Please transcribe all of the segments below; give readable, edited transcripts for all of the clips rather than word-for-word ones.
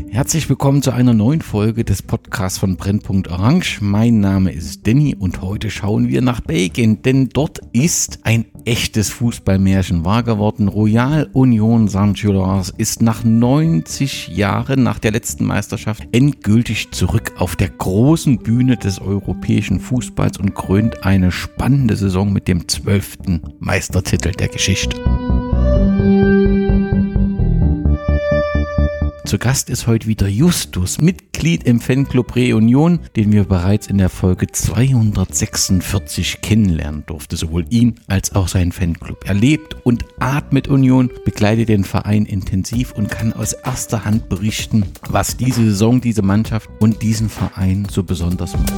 Herzlich willkommen zu einer neuen Folge des Podcasts von Brennpunkt Orange. Mein Name ist Danny und heute schauen wir nach Belgien, denn dort ist ein echtes Fußballmärchen wahr geworden. Royal Union Saint-Gilloise ist nach 90 Jahren nach der letzten Meisterschaft endgültig zurück auf der großen Bühne des europäischen Fußballs und krönt eine spannende Saison mit dem 12. Meistertitel der Geschichte. Zu Gast ist heute wieder Justus, Mitglied im Fanclub Reunion, den wir bereits in der Folge 246 kennenlernen durften. Sowohl ihn als auch seinen Fanclub. Er lebt und atmet Union, begleitet den Verein intensiv und kann aus erster Hand berichten, was diese Saison, diese Mannschaft und diesen Verein so besonders macht.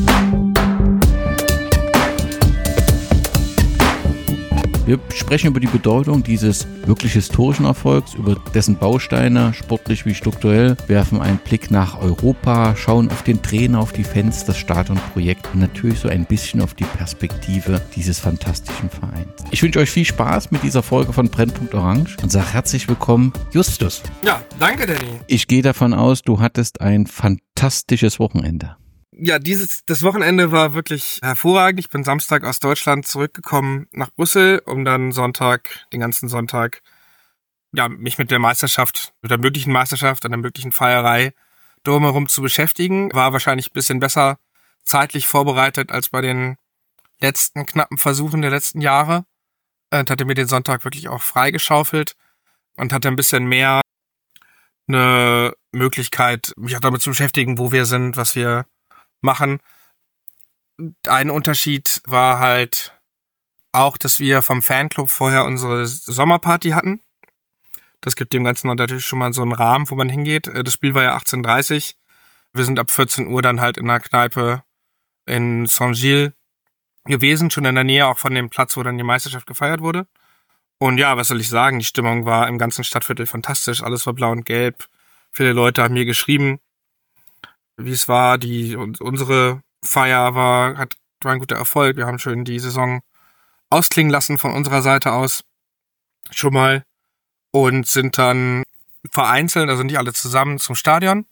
Wir sprechen über die Bedeutung dieses wirklich historischen Erfolgs, über dessen Bausteine, sportlich wie strukturell, werfen einen Blick nach Europa, schauen auf den Trainer, auf die Fans, das Stadionprojekt und natürlich so ein bisschen auf die Perspektive dieses fantastischen Vereins. Ich wünsche euch viel Spaß mit dieser Folge von Brennpunkt Orange und sage herzlich willkommen, Justus. Ja, danke, Danny. Ich gehe davon aus, du hattest ein fantastisches Wochenende. Ja, das Wochenende war wirklich hervorragend. Ich bin Samstag aus Deutschland zurückgekommen nach Brüssel, um dann den ganzen Sonntag, mich mit der Meisterschaft, mit der möglichen Meisterschaft und der möglichen Feierei drumherum zu beschäftigen. War wahrscheinlich ein bisschen besser zeitlich vorbereitet als bei den letzten knappen Versuchen der letzten Jahre. Und hatte mir den Sonntag wirklich auch freigeschaufelt und hatte ein bisschen mehr eine Möglichkeit, mich auch damit zu beschäftigen, wo wir sind, was wir machen. Ein Unterschied war halt auch, dass wir vom Fanclub vorher unsere Sommerparty hatten. Das gibt dem Ganzen natürlich schon mal so einen Rahmen, wo man hingeht. Das Spiel war ja 18:30. Wir sind ab 14 Uhr dann halt in einer Kneipe in Saint-Gilles gewesen, schon in der Nähe auch von dem Platz, wo dann die Meisterschaft gefeiert wurde. Und ja, was soll ich sagen, die Stimmung war im ganzen Stadtviertel fantastisch. Alles war blau und gelb. Viele Leute haben mir geschrieben, wie es war. Unsere Feier war ein guter Erfolg. Wir haben schön die Saison ausklingen lassen von unserer Seite aus schon mal und sind dann vereinzelt, also nicht alle zusammen, zum Stadion.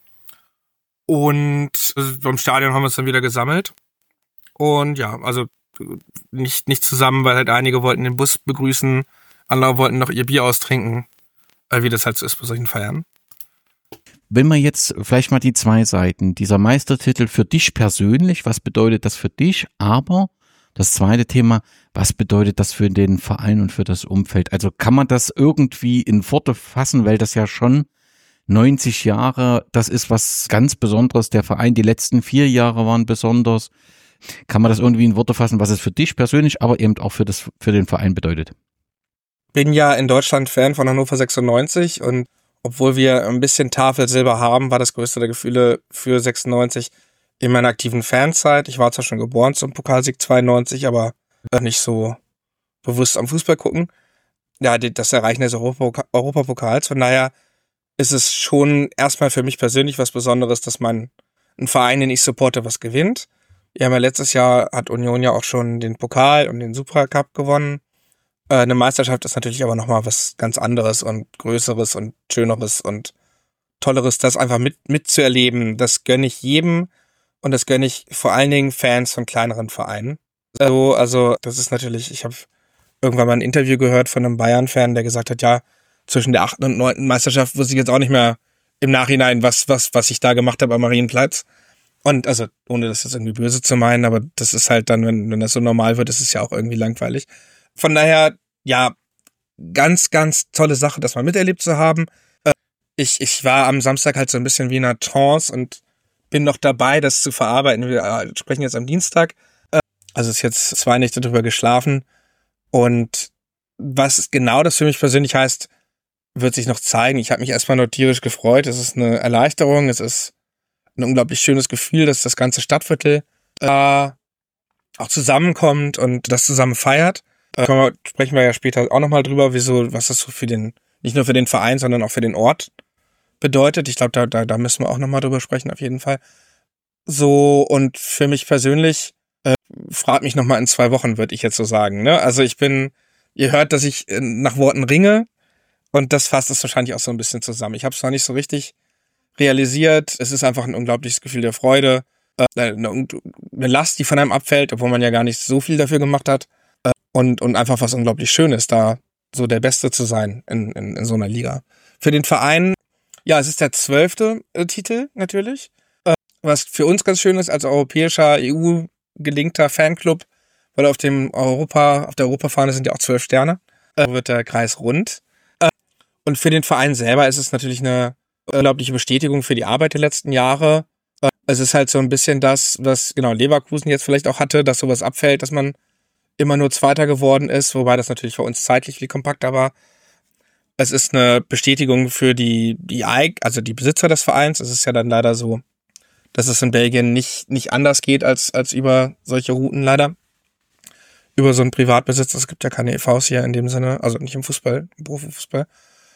Und beim Stadion haben wir uns dann wieder gesammelt. Und ja, also nicht zusammen, weil halt einige wollten den Bus begrüßen, andere wollten noch ihr Bier austrinken, wie das halt so ist bei solchen Feiern. Wenn wir jetzt vielleicht mal die zwei Seiten, dieser Meistertitel für dich persönlich, was bedeutet das für dich? Aber das zweite Thema, was bedeutet das für den Verein und für das Umfeld? Also kann man das irgendwie in Worte fassen, weil das ja schon 90 Jahre, das ist was ganz Besonderes. Der Verein, die letzten 4 Jahre waren besonders. Kann man das irgendwie in Worte fassen, was es für dich persönlich, aber eben auch für den Verein bedeutet? Bin ja in Deutschland Fan von Hannover 96 und obwohl wir ein bisschen Tafelsilber haben, war das größte der Gefühle für 96 in meiner aktiven Fanzeit. Ich war zwar schon geboren zum Pokalsieg 92, aber nicht so bewusst am Fußball gucken. Ja, das Erreichen des Europapokals. Von daher ist es schon erstmal für mich persönlich was Besonderes, dass ein Verein, den ich supporte, was gewinnt. Ja, letztes Jahr hat Union ja auch schon den Pokal und den Supercup gewonnen. Eine Meisterschaft ist natürlich aber nochmal was ganz anderes und Größeres und Schöneres und Tolleres, das einfach mitzuerleben. Das gönne ich jedem und das gönne ich vor allen Dingen Fans von kleineren Vereinen. Also das ist natürlich, ich habe irgendwann mal ein Interview gehört von einem Bayern-Fan, der gesagt hat, ja, zwischen der 8. und 9. Meisterschaft wusste ich jetzt auch nicht mehr im Nachhinein, was ich da gemacht habe am Marienplatz. Und also, ohne das jetzt irgendwie böse zu meinen, aber das ist halt dann, wenn das so normal wird, ist es ja auch irgendwie langweilig. Von daher, ja, ganz, ganz tolle Sache, das mal miterlebt zu haben. Ich war am Samstag halt so ein bisschen wie in einer Trance und bin noch dabei, das zu verarbeiten. Wir sprechen jetzt am Dienstag. Also ist jetzt 2 Nächte drüber geschlafen. Und was genau das für mich persönlich heißt, wird sich noch zeigen. Ich habe mich erstmal nur tierisch gefreut. Es ist eine Erleichterung. Es ist ein unglaublich schönes Gefühl, dass das ganze Stadtviertel auch zusammenkommt und das zusammen feiert. Sprechen wir ja später auch nochmal drüber, was das so nicht nur für den Verein, sondern auch für den Ort bedeutet. Ich glaube, da müssen wir auch nochmal drüber sprechen, auf jeden Fall. So, und für mich persönlich, fragt mich nochmal in 2 Wochen, würde ich jetzt so sagen, ne? Also ihr hört, dass ich nach Worten ringe und das fasst es wahrscheinlich auch so ein bisschen zusammen. Ich habe es noch nicht so richtig realisiert. Es ist einfach ein unglaubliches Gefühl der Freude. Eine Last, die von einem abfällt, obwohl man ja gar nicht so viel dafür gemacht hat. Und einfach was unglaublich Schönes, da so der Beste zu sein in so einer Liga. Für den Verein, ja, es ist der 12. Titel natürlich. Was für uns ganz schön ist, als europäischer, EU-gelinkter Fanclub, weil auf der Europafahne sind ja auch 12 Sterne, wird der Kreis rund. Und für den Verein selber ist es natürlich eine unglaubliche Bestätigung für die Arbeit der letzten Jahre. Es ist halt so ein bisschen das, was genau Leverkusen jetzt vielleicht auch hatte, dass sowas abfällt, dass man immer nur Zweiter geworden ist, wobei das natürlich für uns zeitlich viel kompakter war. Es ist eine Bestätigung für die Besitzer des Vereins. Es ist ja dann leider so, dass es in Belgien nicht anders geht als über solche Routen leider. Über so einen Privatbesitz. Es gibt ja keine EVs hier in dem Sinne, also nicht im Fußball, im Profifußball.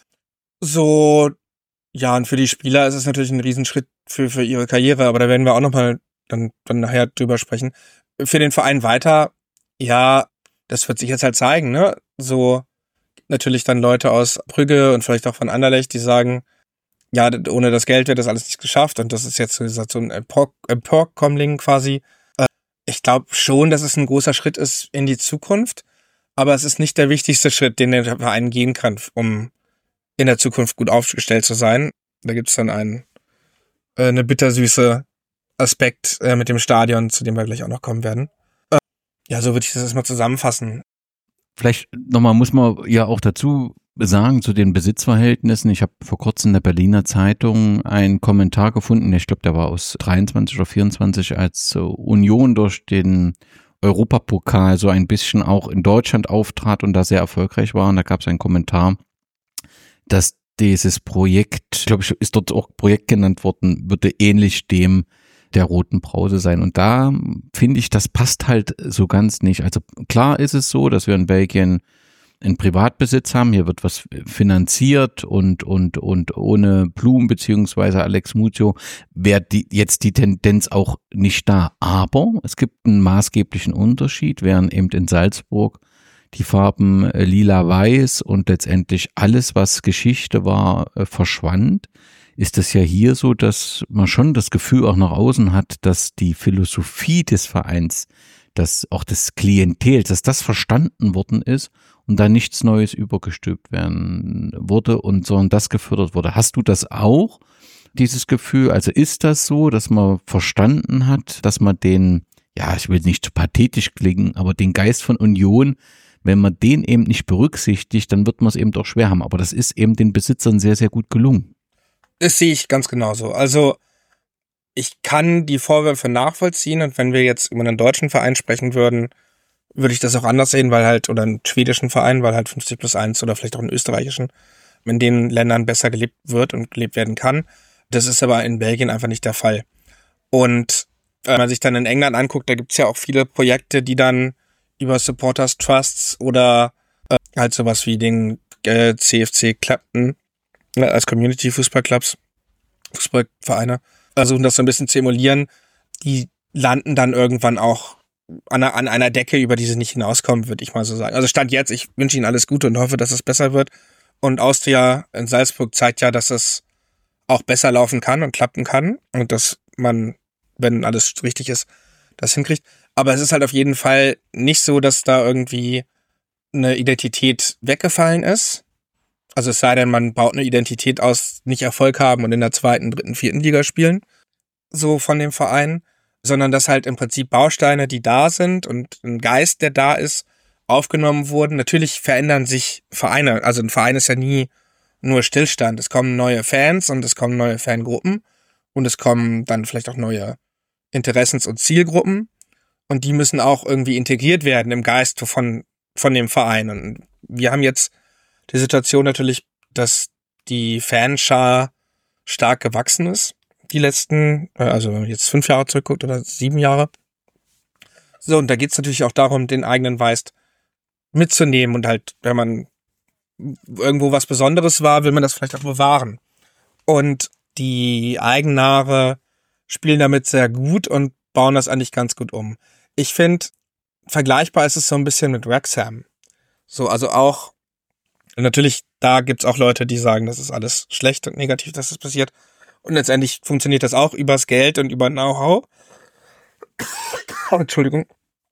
So, ja, und für die Spieler ist es natürlich ein Riesenschritt für ihre Karriere, aber da werden wir auch nochmal dann nachher drüber sprechen. Für den Verein weiter, ja, das wird sich jetzt halt zeigen, ne? So, natürlich dann Leute aus Brügge und vielleicht auch von Anderlecht, die sagen, ja, ohne das Geld wird das alles nicht geschafft und das ist jetzt so ein Emporkömmling quasi. Ich glaube schon, dass es ein großer Schritt ist in die Zukunft, aber es ist nicht der wichtigste Schritt, den der Verein gehen kann, um in der Zukunft gut aufgestellt zu sein. Da gibt's dann eine bittersüße Aspekt mit dem Stadion, zu dem wir gleich auch noch kommen werden. Ja, so würde ich das erstmal zusammenfassen. Vielleicht nochmal muss man ja auch dazu sagen, zu den Besitzverhältnissen. Ich habe vor kurzem in der Berliner Zeitung einen Kommentar gefunden, ich glaube, der war aus 23 oder 24, als Union durch den Europapokal so ein bisschen auch in Deutschland auftrat und da sehr erfolgreich war. Und da gab es einen Kommentar, dass dieses Projekt, glaube ich, ist dort auch Projekt genannt worden, würde ähnlich dem der Roten Brause sein. Und da finde ich, das passt halt so ganz nicht. Also klar ist es so, dass wir in Belgien einen Privatbesitz haben. Hier wird was finanziert und ohne Blum beziehungsweise Alex Muzio wäre jetzt die Tendenz auch nicht da. Aber es gibt einen maßgeblichen Unterschied, während eben in Salzburg die Farben lila-weiß und letztendlich alles, was Geschichte war, verschwand, ist es ja hier so, dass man schon das Gefühl auch nach außen hat, dass die Philosophie des Vereins, dass auch des Klientels, dass das verstanden worden ist und da nichts Neues übergestülpt werden wurde und sondern das gefördert wurde. Hast du das auch, dieses Gefühl? Also ist das so, dass man verstanden hat, dass man den, ja, ich will nicht zu pathetisch klingen, aber den Geist von Union, wenn man den eben nicht berücksichtigt, dann wird man es eben doch schwer haben. Aber das ist eben den Besitzern sehr, sehr gut gelungen. Das sehe ich ganz genauso. Also ich kann die Vorwürfe nachvollziehen und wenn wir jetzt über einen deutschen Verein sprechen würden, würde ich das auch anders sehen, weil halt, oder einen schwedischen Verein, weil halt 50+1 oder vielleicht auch einen österreichischen, in den Ländern besser gelebt wird und gelebt werden kann. Das ist aber in Belgien einfach nicht der Fall. Und wenn man sich dann in England anguckt, da gibt's ja auch viele Projekte, die dann über Supporters Trusts oder halt sowas wie den CFC Clapton als Community-Fußballclubs, Fußballvereine, versuchen das so ein bisschen zu emulieren. Die landen dann irgendwann auch an einer Decke, über die sie nicht hinauskommen, würde ich mal so sagen. Also Stand jetzt, ich wünsche Ihnen alles Gute und hoffe, dass es besser wird. Und Austria in Salzburg zeigt ja, dass es auch besser laufen kann und klappen kann und dass man, wenn alles richtig ist, das hinkriegt. Aber es ist halt auf jeden Fall nicht so, dass da irgendwie eine Identität weggefallen ist. Also es sei denn, man baut eine Identität aus, nicht Erfolg haben und in der 2., 3., 4. Liga spielen, so von dem Verein, sondern dass halt im Prinzip Bausteine, die da sind und ein Geist, der da ist, aufgenommen wurden. Natürlich verändern sich Vereine, also ein Verein ist ja nie nur Stillstand. Es kommen neue Fans und es kommen neue Fangruppen und es kommen dann vielleicht auch neue Interessens- und Zielgruppen und die müssen auch irgendwie integriert werden im Geist von dem Verein. Und wir haben jetzt die Situation natürlich, dass die Fanschar stark gewachsen ist. Die letzten, also wenn man jetzt 5 Jahre zurückguckt oder 7 Jahre. So, und da geht es natürlich auch darum, den eigenen Geist mitzunehmen und halt, wenn man irgendwo was Besonderes war, will man das vielleicht auch bewahren. Und die Eigennare spielen damit sehr gut und bauen das eigentlich ganz gut um. Ich finde, vergleichbar ist es so ein bisschen mit Wrexham. So, also auch, natürlich, da gibt's auch Leute, die sagen, das ist alles schlecht und negativ, dass das passiert. Und letztendlich funktioniert das auch übers Geld und über Know-how. Entschuldigung.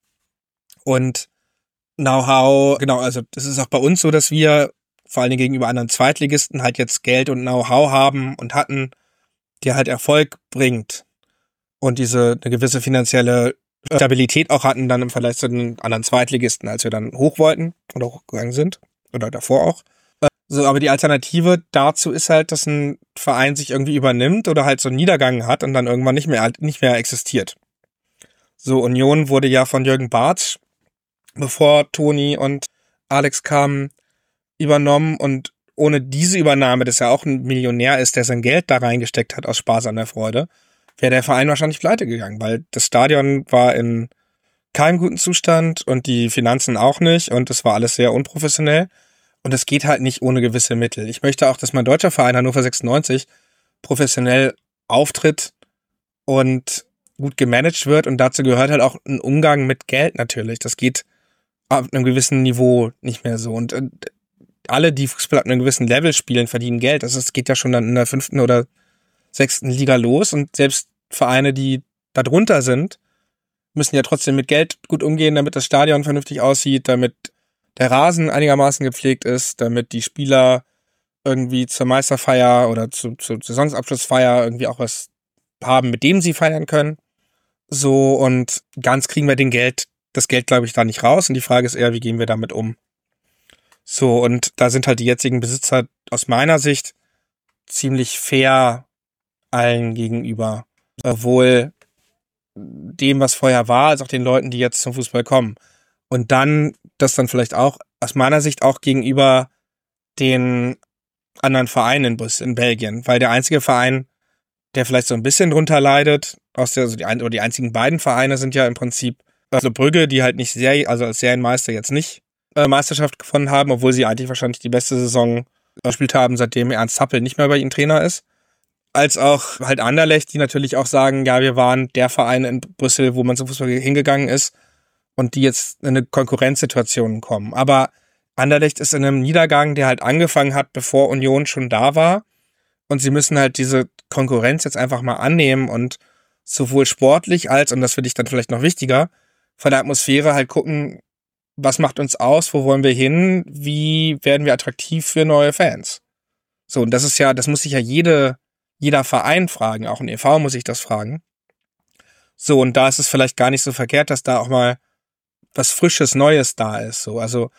Und Know-how, genau, also das ist auch bei uns so, dass wir vor allen Dingen gegenüber anderen Zweitligisten halt jetzt Geld und Know-how haben und hatten, der halt Erfolg bringt und eine gewisse finanzielle Stabilität auch hatten dann im Vergleich zu den anderen Zweitligisten, als wir dann hoch wollten oder hochgegangen sind oder davor auch. So, aber die Alternative dazu ist halt, dass ein Verein sich irgendwie übernimmt oder halt so einen Niedergang hat und dann irgendwann nicht mehr existiert. So, Union wurde ja von Jürgen Bartsch, bevor Toni und Alex kamen, übernommen, und ohne diese Übernahme, dass er auch ein Millionär ist, der sein Geld da reingesteckt hat aus Spaß an der Freude, wäre der Verein wahrscheinlich pleite gegangen, weil das Stadion war in keinem guten Zustand und die Finanzen auch nicht und es war alles sehr unprofessionell. Und es geht halt nicht ohne gewisse Mittel. Ich möchte auch, dass mein deutscher Verein Hannover 96 professionell auftritt und gut gemanagt wird. Und dazu gehört halt auch ein Umgang mit Geld natürlich. Das geht auf einem gewissen Niveau nicht mehr so. Und alle, die Fußball auf einem gewissen Level spielen, verdienen Geld. Das geht ja schon dann in der 5. oder 6. Liga los. Und selbst Vereine, die da drunter sind, müssen ja trotzdem mit Geld gut umgehen, damit das Stadion vernünftig aussieht, damit der Rasen einigermaßen gepflegt ist, damit die Spieler irgendwie zur Meisterfeier oder zur Saisonabschlussfeier irgendwie auch was haben, mit dem sie feiern können. So, und ganz kriegen wir das Geld, glaube ich, da nicht raus. Und die Frage ist eher, wie gehen wir damit um? So, und da sind halt die jetzigen Besitzer aus meiner Sicht ziemlich fair allen gegenüber. Sowohl dem, was vorher war, als auch den Leuten, die jetzt zum Fußball kommen. Und dann das dann vielleicht auch aus meiner Sicht auch gegenüber den anderen Vereinen in Belgien, weil der einzige Verein, der vielleicht so ein bisschen drunter leidet, die einzigen beiden Vereine sind ja im Prinzip Brügge, die halt nicht als Serienmeister jetzt nicht Meisterschaft gewonnen haben, obwohl sie eigentlich wahrscheinlich die beste Saison gespielt haben, seitdem Ernst Happel nicht mehr bei ihnen Trainer ist. Als auch halt Anderlecht, die natürlich auch sagen, ja, wir waren der Verein in Brüssel, wo man zum Fußball hingegangen ist, und die jetzt in eine Konkurrenzsituation kommen. Aber Anderlecht ist in einem Niedergang, der halt angefangen hat, bevor Union schon da war. Und sie müssen halt diese Konkurrenz jetzt einfach mal annehmen und sowohl sportlich als, und das finde ich dann vielleicht noch wichtiger, von der Atmosphäre halt gucken, was macht uns aus, wo wollen wir hin, wie werden wir attraktiv für neue Fans. So, und das muss sich ja jeder Verein fragen, auch ein e.V. muss sich das fragen. So, und da ist es vielleicht gar nicht so verkehrt, dass da auch mal was Frisches, Neues da ist. So, also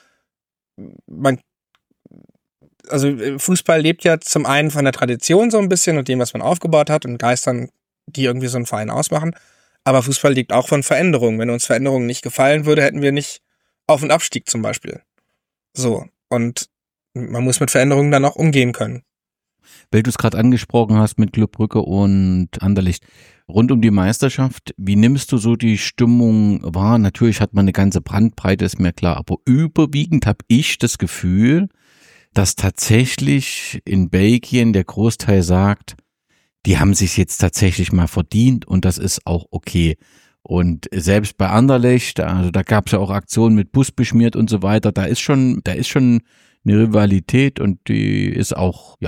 Fußball lebt ja zum einen von der Tradition so ein bisschen und dem, was man aufgebaut hat und Geistern, die irgendwie so einen Verein ausmachen. Aber Fußball lebt auch von Veränderungen. Wenn uns Veränderungen nicht gefallen würde, hätten wir nicht Auf- und Abstieg zum Beispiel. So, und man muss mit Veränderungen dann auch umgehen können. Weil du es gerade angesprochen hast mit Club Brügge und Anderlecht, rund um die Meisterschaft, wie nimmst du so die Stimmung wahr? Natürlich hat man eine ganze Bandbreite, ist mir klar, aber überwiegend habe ich das Gefühl, dass tatsächlich in Belgien der Großteil sagt, die haben sich jetzt tatsächlich mal verdient und das ist auch okay. Und selbst bei Anderlecht, also da gab es ja auch Aktionen mit Bus beschmiert und so weiter, da ist schon eine Rivalität und die ist auch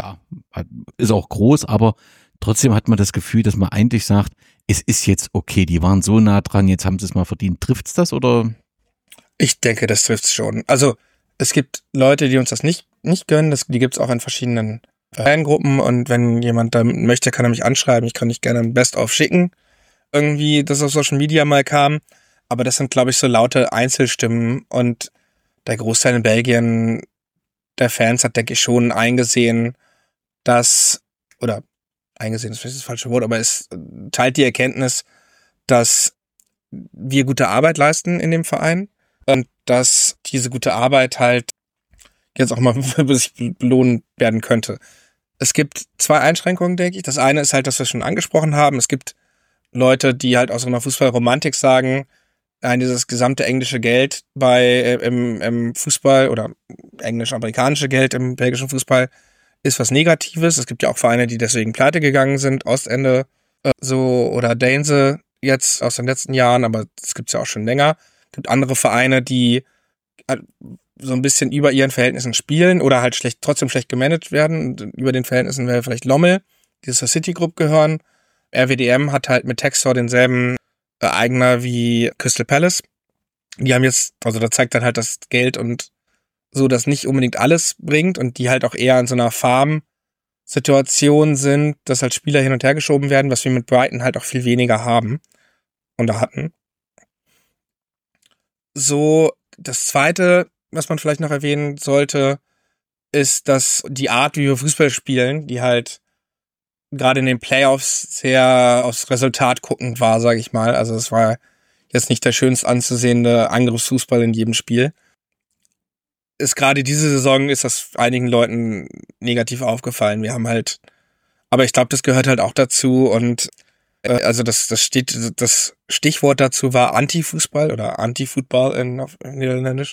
groß, aber trotzdem hat man das Gefühl, dass man eigentlich sagt, es ist jetzt okay, die waren so nah dran, jetzt haben sie es mal verdient. Trifft's das oder? Ich denke, das trifft's schon. Also es gibt Leute, die uns das nicht gönnen, die gibt's auch in verschiedenen Fangruppen, und wenn jemand da möchte, kann er mich anschreiben, ich kann nicht gerne ein Best-of schicken, irgendwie, das auf Social Media mal kam, aber das sind, glaube ich, so laute Einzelstimmen, und der Großteil in Belgien der Fans hat, denke ich, schon eingesehen, ist vielleicht das falsche Wort, aber es teilt die Erkenntnis, dass wir gute Arbeit leisten in dem Verein und dass diese gute Arbeit halt jetzt auch mal belohnt werden könnte. Es gibt zwei Einschränkungen, denke ich. Das eine ist halt, dass wir schon angesprochen haben. Es gibt Leute, die halt aus so einer Fußballromantik sagen, dieses gesamte englische Geld im Fußball oder englisch-amerikanische Geld im belgischen Fußball ist was Negatives. Es gibt ja auch Vereine, die deswegen pleite gegangen sind, Ostende oder Deinze jetzt aus den letzten Jahren, aber das gibt's ja auch schon länger. Es gibt andere Vereine, die so ein bisschen über ihren Verhältnissen spielen oder halt trotzdem schlecht gemanagt werden. Und über den Verhältnissen wäre vielleicht Lommel, die zur Citigroup gehören. RWDM hat halt mit Textor denselben Eigner wie Crystal Palace. Die haben jetzt, also da zeigt dann halt das Geld und so, das nicht unbedingt alles bringt und die halt auch eher in so einer Farm-Situation sind, dass halt Spieler hin und her geschoben werden, was wir mit Brighton halt auch viel weniger haben oder hatten. So, das Zweite, was man vielleicht noch erwähnen sollte, ist, dass die Art, wie wir Fußball spielen, die halt gerade in den Playoffs sehr aufs Resultat guckend war, sage ich mal. Also es war jetzt nicht der schönst anzusehende Angriffsfußball in jedem Spiel. Ist gerade diese Saison ist das einigen Leuten negativ aufgefallen. Wir haben halt, aber ich glaube, das gehört halt auch dazu und also das Stichwort dazu war Anti-Fußball oder Anti-Football in Niederländisch.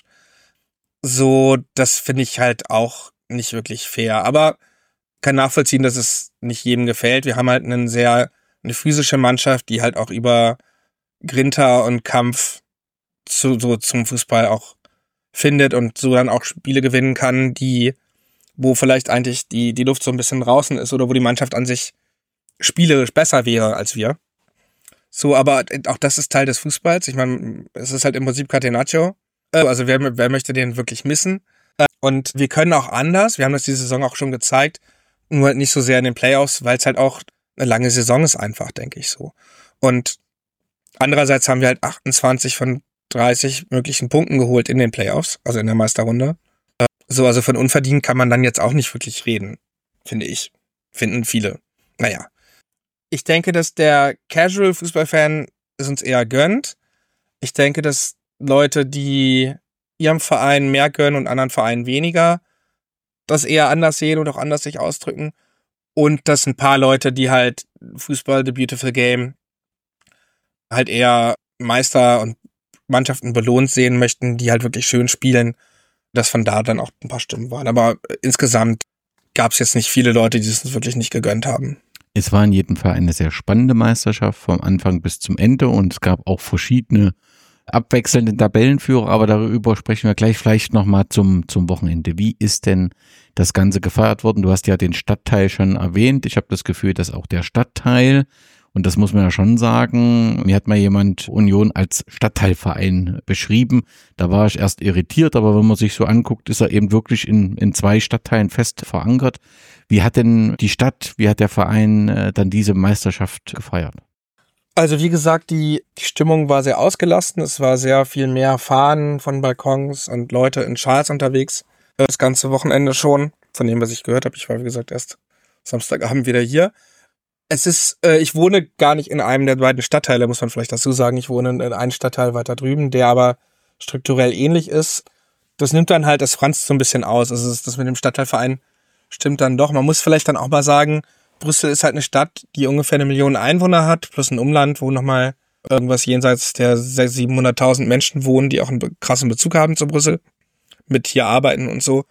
So, das finde ich halt auch nicht wirklich fair. Aber kann nachvollziehen, dass es nicht jedem gefällt. Wir haben halt eine physische Mannschaft, die halt auch über Grinta und Kampf zum Fußball auch findet und so dann auch Spiele gewinnen kann, wo vielleicht eigentlich die Luft so ein bisschen draußen ist oder wo die Mannschaft an sich spielerisch besser wäre als wir. So, aber auch das ist Teil des Fußballs. Ich meine, es ist halt im Prinzip Catenaccio. Also wer möchte den wirklich missen? Und wir können auch anders. Wir haben das diese Saison auch schon gezeigt. Nur halt nicht so sehr in den Playoffs, weil es halt auch eine lange Saison ist einfach, denke ich so. Und andererseits haben wir halt 28 von 30 möglichen Punkten geholt in den Playoffs, also in der Meisterrunde. So, also von unverdient kann man dann jetzt auch nicht wirklich reden, finde ich. Finden viele. Naja. Ich denke, dass der Casual-Fußballfan es uns eher gönnt. Ich denke, dass Leute, die ihrem Verein mehr gönnen und anderen Vereinen weniger, das eher anders sehen und auch anders sich ausdrücken. Und dass ein paar Leute, die halt Fußball, The Beautiful Game, halt eher Meister und Mannschaften belohnt sehen möchten, die halt wirklich schön spielen, dass von da dann auch ein paar Stimmen waren. Aber insgesamt gab es jetzt nicht viele Leute, die es wirklich nicht gegönnt haben. Es war in jedem Fall eine sehr spannende Meisterschaft vom Anfang bis zum Ende und es gab auch verschiedene abwechselnde Tabellenführer, aber darüber sprechen wir gleich vielleicht nochmal zum Wochenende. Wie ist denn das Ganze gefeiert worden? Du hast ja den Stadtteil schon erwähnt. Ich habe das Gefühl, dass auch der Stadtteil, und das muss man ja schon sagen, mir hat mal jemand Union als Stadtteilverein beschrieben. Da war ich erst irritiert, aber wenn man sich so anguckt, ist er eben wirklich in 2 Stadtteilen fest verankert. Wie hat denn die Stadt, wie hat der Verein dann diese Meisterschaft gefeiert? Also wie gesagt, die Stimmung war sehr ausgelassen. Es war sehr viel mehr Fahnen von Balkons und Leute in Schals unterwegs. Das ganze Wochenende schon, von dem, was ich gehört habe. Ich war, wie gesagt, erst Samstagabend wieder hier. Es ist, ich wohne gar nicht in einem der beiden Stadtteile, muss man vielleicht dazu sagen. Ich wohne in einem Stadtteil weiter drüben, der aber strukturell ähnlich ist. Das nimmt dann halt das Franz so ein bisschen aus. Also das mit dem Stadtteilverein stimmt dann doch. Man muss vielleicht dann auch mal sagen, Brüssel ist halt eine Stadt, die ungefähr 1 Million Einwohner hat, plus ein Umland, wo nochmal irgendwas jenseits der 700.000 Menschen wohnen, die auch einen krassen Bezug haben zu Brüssel, mit hier arbeiten und so.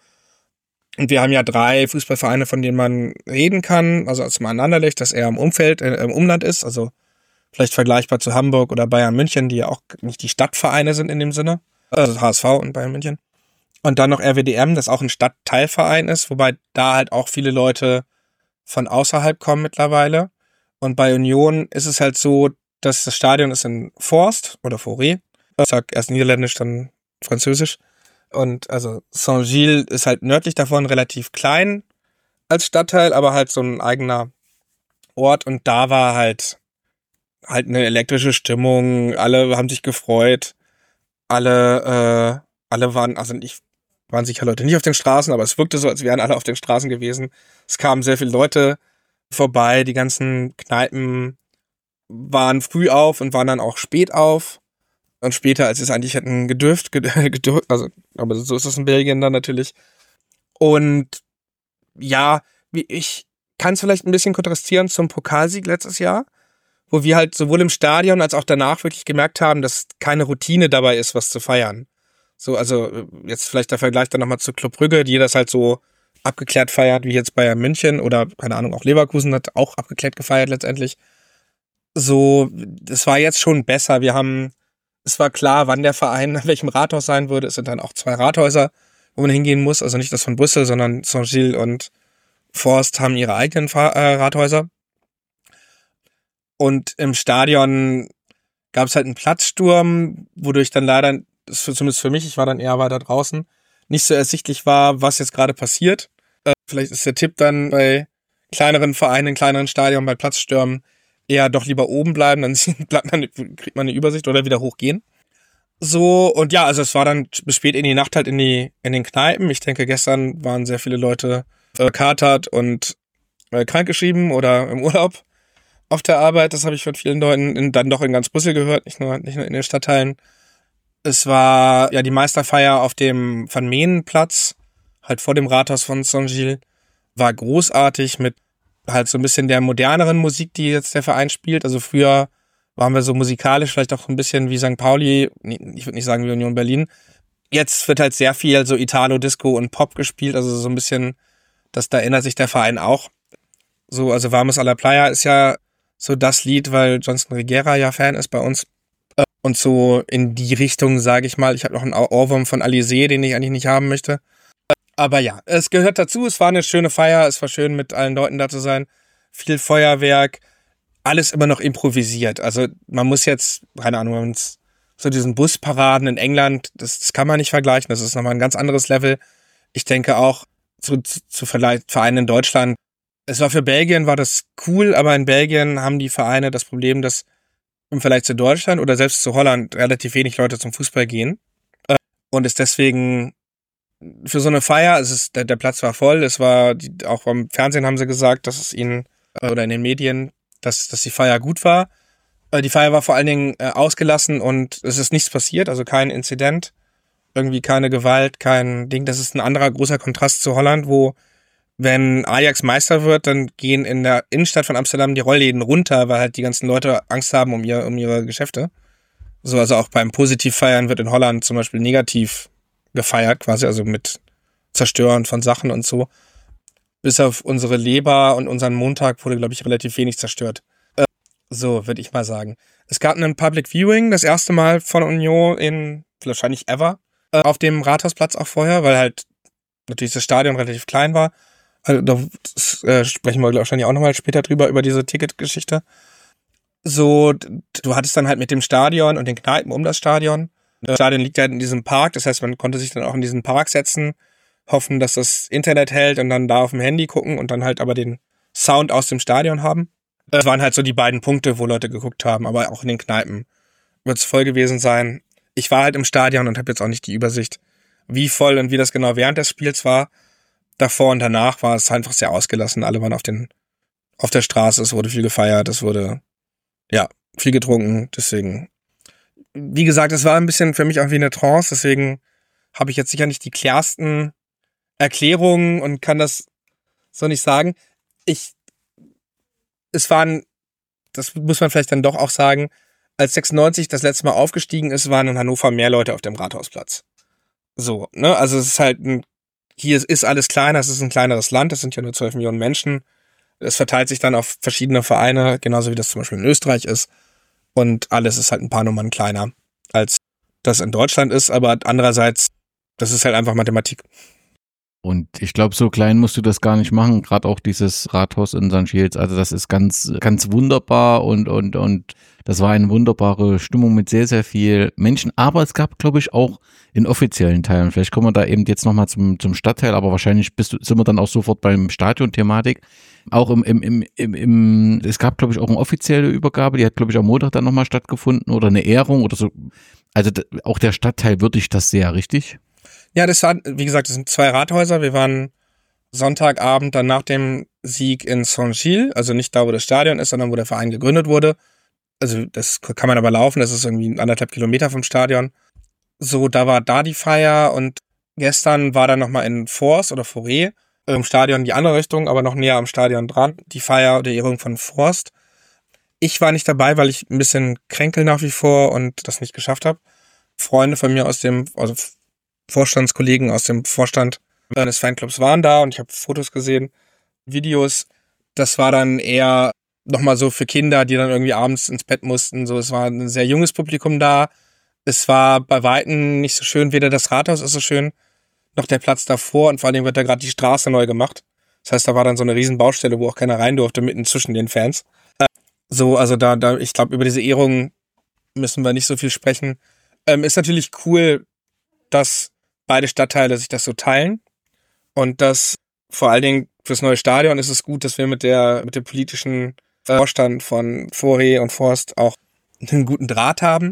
Und wir haben ja 3 Fußballvereine, von denen man reden kann. Also zum Anderlecht, das eher im Umland ist, also vielleicht vergleichbar zu Hamburg oder Bayern München, die ja auch nicht die Stadtvereine sind in dem Sinne, also HSV und Bayern München. Und dann noch RWDM, das auch ein Stadtteilverein ist, wobei da halt auch viele Leute von außerhalb kommen mittlerweile. Und bei Union ist es halt so, dass das Stadion ist in Forst oder Forêt. Ich sag erst Niederländisch, dann Französisch. Und also Saint-Gilles ist halt nördlich davon relativ klein als Stadtteil, aber halt so ein eigener Ort. Und da war halt eine elektrische Stimmung. Alle haben sich gefreut. Alle waren sicher Leute nicht auf den Straßen, aber es wirkte so, als wären alle auf den Straßen gewesen. Es kamen sehr viele Leute vorbei. Die ganzen Kneipen waren früh auf und waren dann auch spät auf. Und später, als sie es eigentlich hätten gedürft, also, aber so ist es in Belgien dann natürlich. Und ja, ich kann es vielleicht ein bisschen kontrastieren zum Pokalsieg letztes Jahr, wo wir halt sowohl im Stadion als auch danach wirklich gemerkt haben, dass keine Routine dabei ist, was zu feiern. So, also jetzt vielleicht der Vergleich dann nochmal zu Club Brügge, die das halt so abgeklärt feiert, wie jetzt Bayern München oder, keine Ahnung, auch Leverkusen hat auch abgeklärt gefeiert letztendlich. So, das war jetzt schon besser. Es war klar, wann der Verein in welchem Rathaus sein würde. Es sind dann auch 2 Rathäuser, wo man hingehen muss. Also nicht das von Brüssel, sondern Saint-Gilles und Forst haben ihre eigenen Rathäuser. Und im Stadion gab es halt einen Platzsturm, wodurch dann leider, zumindest für mich, ich war dann eher weiter draußen, nicht so ersichtlich war, was jetzt gerade passiert. Vielleicht ist der Tipp dann bei kleineren Vereinen, in kleineren Stadien, bei Platzstürmen eher doch lieber oben bleiben, dann kriegt man eine Übersicht oder wieder hochgehen. So, und ja, also es war dann bis spät in die Nacht halt in den Kneipen. Ich denke, gestern waren sehr viele Leute verkatert und krankgeschrieben oder im Urlaub auf der Arbeit. Das habe ich von vielen Leuten dann doch in ganz Brüssel gehört, nicht nur in den Stadtteilen. Es war ja die Meisterfeier auf dem Van Meenplatz, halt vor dem Rathaus von Saint-Gilles. War großartig mit halt so ein bisschen der moderneren Musik, die jetzt der Verein spielt. Also früher waren wir so musikalisch vielleicht auch ein bisschen wie St. Pauli, ich würde nicht sagen wie Union Berlin. Jetzt wird halt sehr viel so Italo, Disco und Pop gespielt, also so ein bisschen, da erinnert sich der Verein auch. So, also Vamos a la Playa ist ja so das Lied, weil Johnson Reguera ja Fan ist bei uns. Und so in die Richtung, sage ich mal, ich habe noch einen Ohrwurm von Alizé, den ich eigentlich nicht haben möchte. Aber ja, es gehört dazu, es war eine schöne Feier, es war schön mit allen Leuten da zu sein. Viel Feuerwerk, alles immer noch improvisiert. Also man muss jetzt, keine Ahnung, so diesen Busparaden in England, das kann man nicht vergleichen, das ist nochmal ein ganz anderes Level. Ich denke auch zu Vereinen in Deutschland. Es war für Belgien, war das cool, aber in Belgien haben die Vereine das Problem, dass im Vergleich zu Deutschland oder selbst zu Holland relativ wenig Leute zum Fußball gehen. Und es deswegen für so eine Feier, der Platz war voll, es war, auch beim Fernsehen haben sie gesagt, dass es ihnen, oder in den Medien, dass die Feier gut war. Die Feier war vor allen Dingen ausgelassen und es ist nichts passiert, also kein Inzident, irgendwie keine Gewalt, kein Ding. Das ist ein anderer großer Kontrast zu Holland, wo, wenn Ajax Meister wird, dann gehen in der Innenstadt von Amsterdam die Rollläden runter, weil halt die ganzen Leute Angst haben um ihre Geschäfte. So, also auch beim Positivfeiern wird in Holland zum Beispiel negativ gefeiert, quasi, also mit Zerstören von Sachen und so. Bis auf unsere Leber und unseren Montag wurde, glaube ich, relativ wenig zerstört. So, würde ich mal sagen. Es gab ein Public Viewing, das erste Mal von Union in, wahrscheinlich ever, auf dem Rathausplatz auch vorher, weil halt natürlich das Stadion relativ klein war. Also da sprechen wir wahrscheinlich auch nochmal später drüber, über diese Ticketgeschichte. So, du hattest dann halt mit dem Stadion und den Kneipen um das Stadion. Das Stadion liegt ja in diesem Park, das heißt, man konnte sich dann auch in diesen Park setzen, hoffen, dass das Internet hält und dann da auf dem Handy gucken und dann halt aber den Sound aus dem Stadion haben. Das waren halt so die beiden Punkte, wo Leute geguckt haben, aber auch in den Kneipen wird es voll gewesen sein. Ich war halt im Stadion und habe jetzt auch nicht die Übersicht, wie voll und wie das genau während des Spiels war. Davor und danach war es einfach sehr ausgelassen. Alle waren auf der Straße, es wurde viel gefeiert, es wurde, ja, viel getrunken, deswegen. Wie gesagt, es war ein bisschen für mich auch wie eine Trance, deswegen habe ich jetzt sicher nicht die klarsten Erklärungen und kann das so nicht sagen. Das muss man vielleicht dann doch auch sagen, als 96 das letzte Mal aufgestiegen ist, waren in Hannover mehr Leute auf dem Rathausplatz. So, ne, also es ist halt hier ist alles kleiner, es ist ein kleineres Land, es sind ja nur 12 Millionen Menschen. Es verteilt sich dann auf verschiedene Vereine, genauso wie das zum Beispiel in Österreich ist. Und alles ist halt ein paar Nummern kleiner, als das in Deutschland ist. Aber andererseits, das ist halt einfach Mathematik. Und ich glaube, so klein musst du das gar nicht machen, gerade auch dieses Rathaus in St. Gilles. Also das ist ganz, ganz wunderbar und das war eine wunderbare Stimmung mit sehr, sehr viel Menschen. Aber es gab, glaube ich, auch in offiziellen Teilen, vielleicht kommen wir da eben jetzt nochmal zum Stadtteil, aber wahrscheinlich sind wir dann auch sofort beim Stadion-Thematik. Auch es gab, glaube ich, auch eine offizielle Übergabe, die hat, glaube ich, am Montag dann nochmal stattgefunden oder eine Ehrung oder so. Also auch der Stadtteil würdigt das sehr, richtig? Ja, das war, wie gesagt, das sind 2 Rathäuser. Wir waren Sonntagabend dann nach dem Sieg in Saint-Gilles, also nicht da, wo das Stadion ist, sondern wo der Verein gegründet wurde. Also das kann man aber laufen, das ist irgendwie 1,5 Kilometer vom Stadion. So, da war da die Feier und gestern war dann nochmal in Forst oder Forêt, im Stadion die andere Richtung, aber noch näher am Stadion dran, die Feier der Ehrung von Forst. Ich war nicht dabei, weil ich ein bisschen kränkel nach wie vor und das nicht geschafft habe. Freunde von mir also Vorstandskollegen aus dem Vorstand des Fanclubs waren da und ich habe Fotos gesehen, Videos. Das war dann eher nochmal so für Kinder, die dann irgendwie abends ins Bett mussten. So, es war ein sehr junges Publikum da. Es war bei Weitem nicht so schön, weder das Rathaus ist so schön, noch der Platz davor und vor allem wird da gerade die Straße neu gemacht. Das heißt, da war dann so eine riesen Baustelle, wo auch keiner rein durfte, mitten zwischen den Fans. So, also ich glaube, über diese Ehrung müssen wir nicht so viel sprechen. Ist natürlich cool, dass beide Stadtteile sich das so teilen und dass vor allen Dingen fürs neue Stadion ist es gut, dass wir mit dem politischen Vorstand von Fore und Forst auch einen guten Draht haben.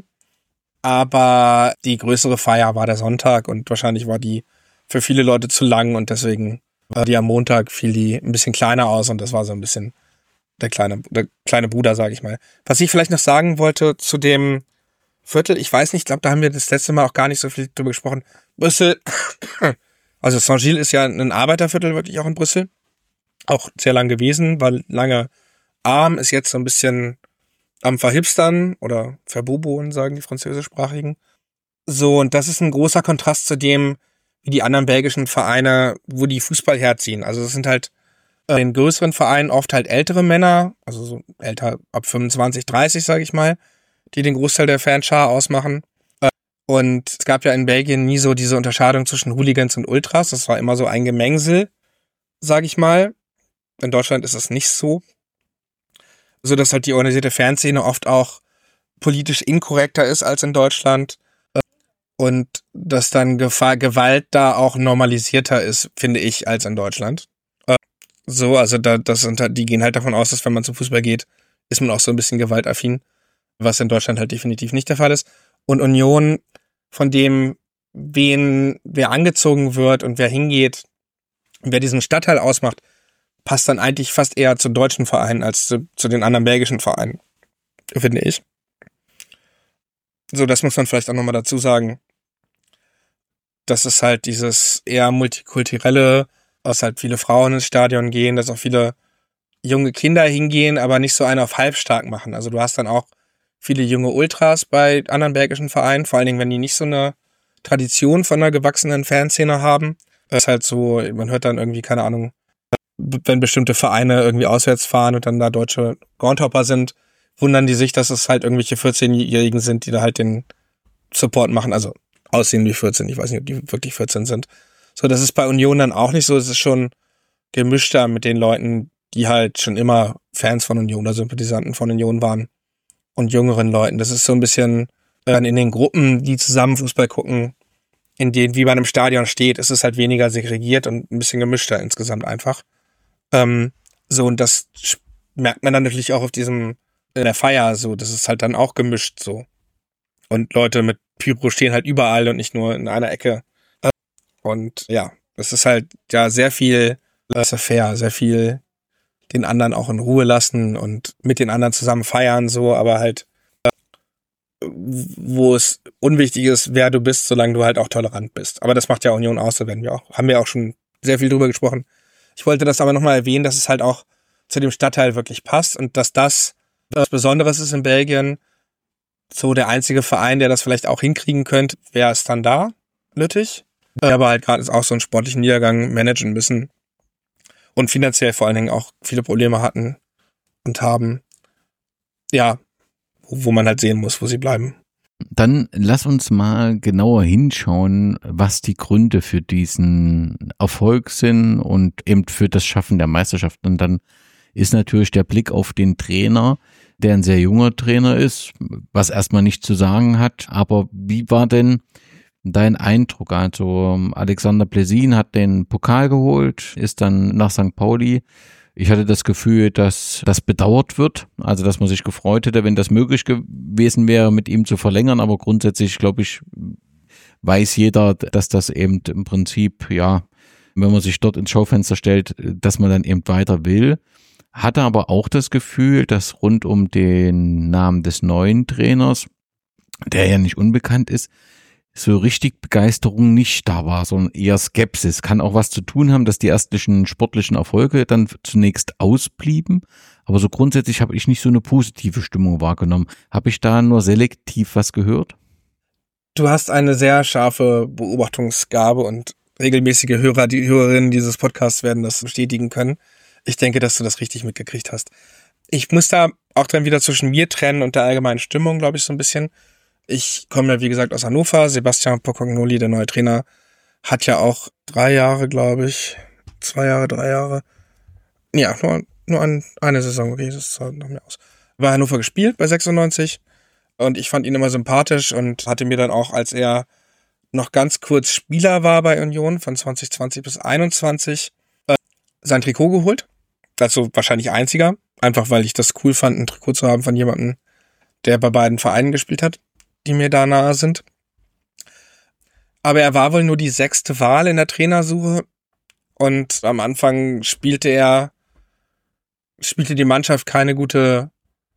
Aber die größere Feier war der Sonntag und wahrscheinlich war die für viele Leute zu lang und deswegen die am Montag fiel die ein bisschen kleiner aus und das war so ein bisschen der kleine Bruder, sage ich mal. Was ich vielleicht noch sagen wollte zu dem Viertel, ich weiß nicht, ich glaube, da haben wir das letzte Mal auch gar nicht so viel drüber gesprochen. Brüssel, also Saint-Gilles ist ja ein Arbeiterviertel wirklich auch in Brüssel. Auch sehr lang gewesen, war lange arm, ist jetzt so ein bisschen am Verhipstern oder Verboboen, sagen die Französischsprachigen. So, und das ist ein großer Kontrast zu dem, wie die anderen belgischen Vereine, wo die Fußball herziehen. Also es sind halt in den größeren Vereinen oft halt ältere Männer, also so älter ab 25, 30, sage ich mal, die den Großteil der Fanschar ausmachen. Und es gab ja in Belgien nie so diese Unterscheidung zwischen Hooligans und Ultras. Das war immer so ein Gemengsel, sage ich mal. In Deutschland ist das nicht so. So dass halt die organisierte Fanszene oft auch politisch inkorrekter ist als in Deutschland. Und dass dann Gewalt da auch normalisierter ist, finde ich, als in Deutschland. So, also die gehen halt davon aus, dass wenn man zum Fußball geht, ist man auch so ein bisschen gewaltaffin, was in Deutschland halt definitiv nicht der Fall ist. Und Union, von dem, wer angezogen wird und wer hingeht, wer diesen Stadtteil ausmacht, passt dann eigentlich fast eher zu deutschen Vereinen als zu den anderen belgischen Vereinen, finde ich. So, das muss man vielleicht auch nochmal dazu sagen. Das ist halt dieses eher multikulturelle, dass halt viele Frauen ins Stadion gehen, dass auch viele junge Kinder hingehen, aber nicht so einen auf halbstark machen. Also du hast dann auch viele junge Ultras bei anderen belgischen Vereinen, vor allen Dingen, wenn die nicht so eine Tradition von einer gewachsenen Fanszene haben. Das ist halt so, man hört dann irgendwie, keine Ahnung, wenn bestimmte Vereine irgendwie auswärts fahren und dann da deutsche Groundhopper sind, wundern die sich, dass es halt irgendwelche 14-Jährigen sind, die da halt den Support machen. Also aussehen wie 14, ich weiß nicht, ob die wirklich 14 sind. So, das ist bei Union dann auch nicht so. Es ist schon gemischter mit den Leuten, die halt schon immer Fans von Union oder Sympathisanten von Union waren und jüngeren Leuten. Das ist so ein bisschen dann in den Gruppen, die zusammen Fußball gucken, in denen, wie man im Stadion steht, ist es halt weniger segregiert und ein bisschen gemischter insgesamt einfach. So, und das merkt man dann natürlich auch in der Feier so. Das ist halt dann auch gemischt so. Und Leute mit Pyro stehen halt überall und nicht nur in einer Ecke. Und ja, das ist halt ja sehr viel fair, sehr viel den anderen auch in Ruhe lassen und mit den anderen zusammen feiern, so, aber halt, wo es unwichtig ist, wer du bist, solange du halt auch tolerant bist. Aber das macht ja Union aus, da haben wir auch schon sehr viel drüber gesprochen. Ich wollte das aber nochmal erwähnen, dass es halt auch zu dem Stadtteil wirklich passt und dass das was Besonderes ist in Belgien. So der einzige Verein, der das vielleicht auch hinkriegen könnte, wäre Standard, Lüttich. Aber halt gerade auch so einen sportlichen Niedergang managen müssen und finanziell vor allen Dingen auch viele Probleme hatten und haben. Ja, wo man halt sehen muss, wo sie bleiben. Dann lass uns mal genauer hinschauen, was die Gründe für diesen Erfolg sind und eben für das Schaffen der Meisterschaft. Und dann ist natürlich der Blick auf den Trainer, der ein sehr junger Trainer ist, was erstmal nichts zu sagen hat. Aber wie war denn dein Eindruck? Also Alexander Blessin hat den Pokal geholt, ist dann nach St. Pauli. Ich hatte das Gefühl, dass das bedauert wird, also dass man sich gefreut hätte, wenn das möglich gewesen wäre, mit ihm zu verlängern. Aber grundsätzlich, glaube ich, weiß jeder, dass das eben im Prinzip, ja, wenn man sich dort ins Schaufenster stellt, dass man dann eben weiter will. Hatte aber auch das Gefühl, dass rund um den Namen des neuen Trainers, der ja nicht unbekannt ist, so richtig Begeisterung nicht da war, sondern eher Skepsis. Kann auch was zu tun haben, dass die ersten sportlichen Erfolge dann zunächst ausblieben. Aber so grundsätzlich habe ich nicht so eine positive Stimmung wahrgenommen. Habe ich da nur selektiv was gehört? Du hast eine sehr scharfe Beobachtungsgabe und regelmäßige Hörerinnen dieses Podcasts werden das bestätigen können. Ich denke, dass du das richtig mitgekriegt hast. Ich muss da auch dann wieder zwischen mir trennen und der allgemeinen Stimmung, glaube ich, so ein bisschen. Ich komme ja, wie gesagt, aus Hannover. Sebastian Pocognoli, der neue Trainer, hat ja auch 3 Jahre, glaube ich. 2 Jahre, 3 Jahre. Ja, nur eine Saison, okay, das zahlt noch mehr aus. bei Hannover gespielt bei 96 und ich fand ihn immer sympathisch und hatte mir dann auch, als er noch ganz kurz Spieler war bei Union von 2020 bis 21, sein Trikot geholt. Also wahrscheinlich einziger, einfach weil ich das cool fand, ein Trikot zu haben von jemandem, der bei beiden Vereinen gespielt hat, die mir da nahe sind. Aber er war wohl nur die 6. Wahl in der Trainersuche und am Anfang spielte die Mannschaft keinen guten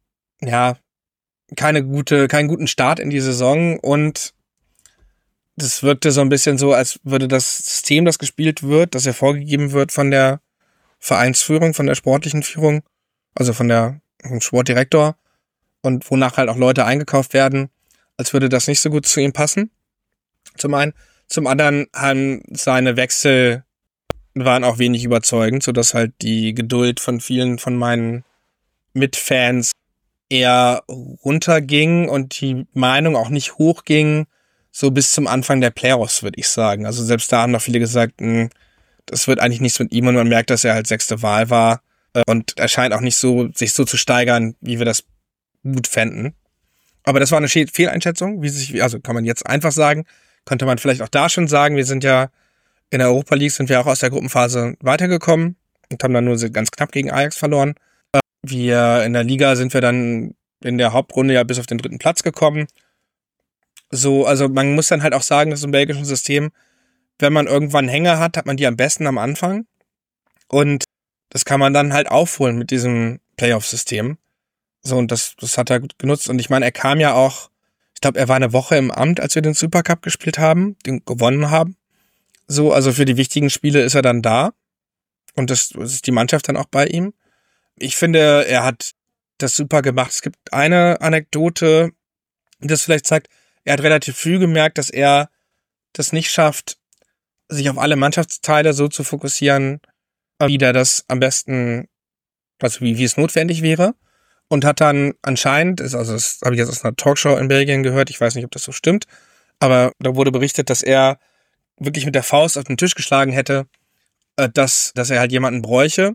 Start in die Saison und das wirkte so ein bisschen so, als würde das System, das gespielt wird, das ja vorgegeben wird von der Vereinsführung, von der sportlichen Führung, also vom Sportdirektor und wonach halt auch Leute eingekauft werden, als würde das nicht so gut zu ihm passen. Zum einen. Zum anderen haben seine Wechsel waren auch wenig überzeugend, sodass halt die Geduld von vielen von meinen Mitfans eher runterging und die Meinung auch nicht hochging, so bis zum Anfang der Playoffs, würde ich sagen. Also selbst da haben noch viele gesagt, das wird eigentlich nichts mit ihm und man merkt, dass er halt 6. Wahl war und er scheint auch nicht so, sich so zu steigern, wie wir das gut fänden. Aber das war eine Fehleinschätzung, also kann man jetzt einfach sagen, könnte man vielleicht auch da schon sagen, wir sind ja in der Europa League sind wir auch aus der Gruppenphase weitergekommen und haben dann nur ganz knapp gegen Ajax verloren. Wir in der Liga sind wir dann in der Hauptrunde ja bis auf den 3. Platz gekommen. So, also man muss dann halt auch sagen, dass im belgischen System, wenn man irgendwann Hänger hat, hat man die am besten am Anfang. Und das kann man dann halt aufholen mit diesem Playoff-System. So, und das hat er gut genutzt. Und ich meine, er kam ja auch, ich glaube, er war eine Woche im Amt, als wir den Supercup gespielt haben, den gewonnen haben. So, also für die wichtigen Spiele ist er dann da. Und das ist die Mannschaft dann auch bei ihm. Ich finde, er hat das super gemacht. Es gibt eine Anekdote, die das vielleicht zeigt, er hat relativ früh gemerkt, dass er das nicht schafft, sich auf alle Mannschaftsteile so zu fokussieren, wie der das am besten, also wie es notwendig wäre. Und hat dann anscheinend, das habe ich jetzt aus einer Talkshow in Belgien gehört, ich weiß nicht, ob das so stimmt, aber da wurde berichtet, dass er wirklich mit der Faust auf den Tisch geschlagen hätte, dass er halt jemanden bräuchte,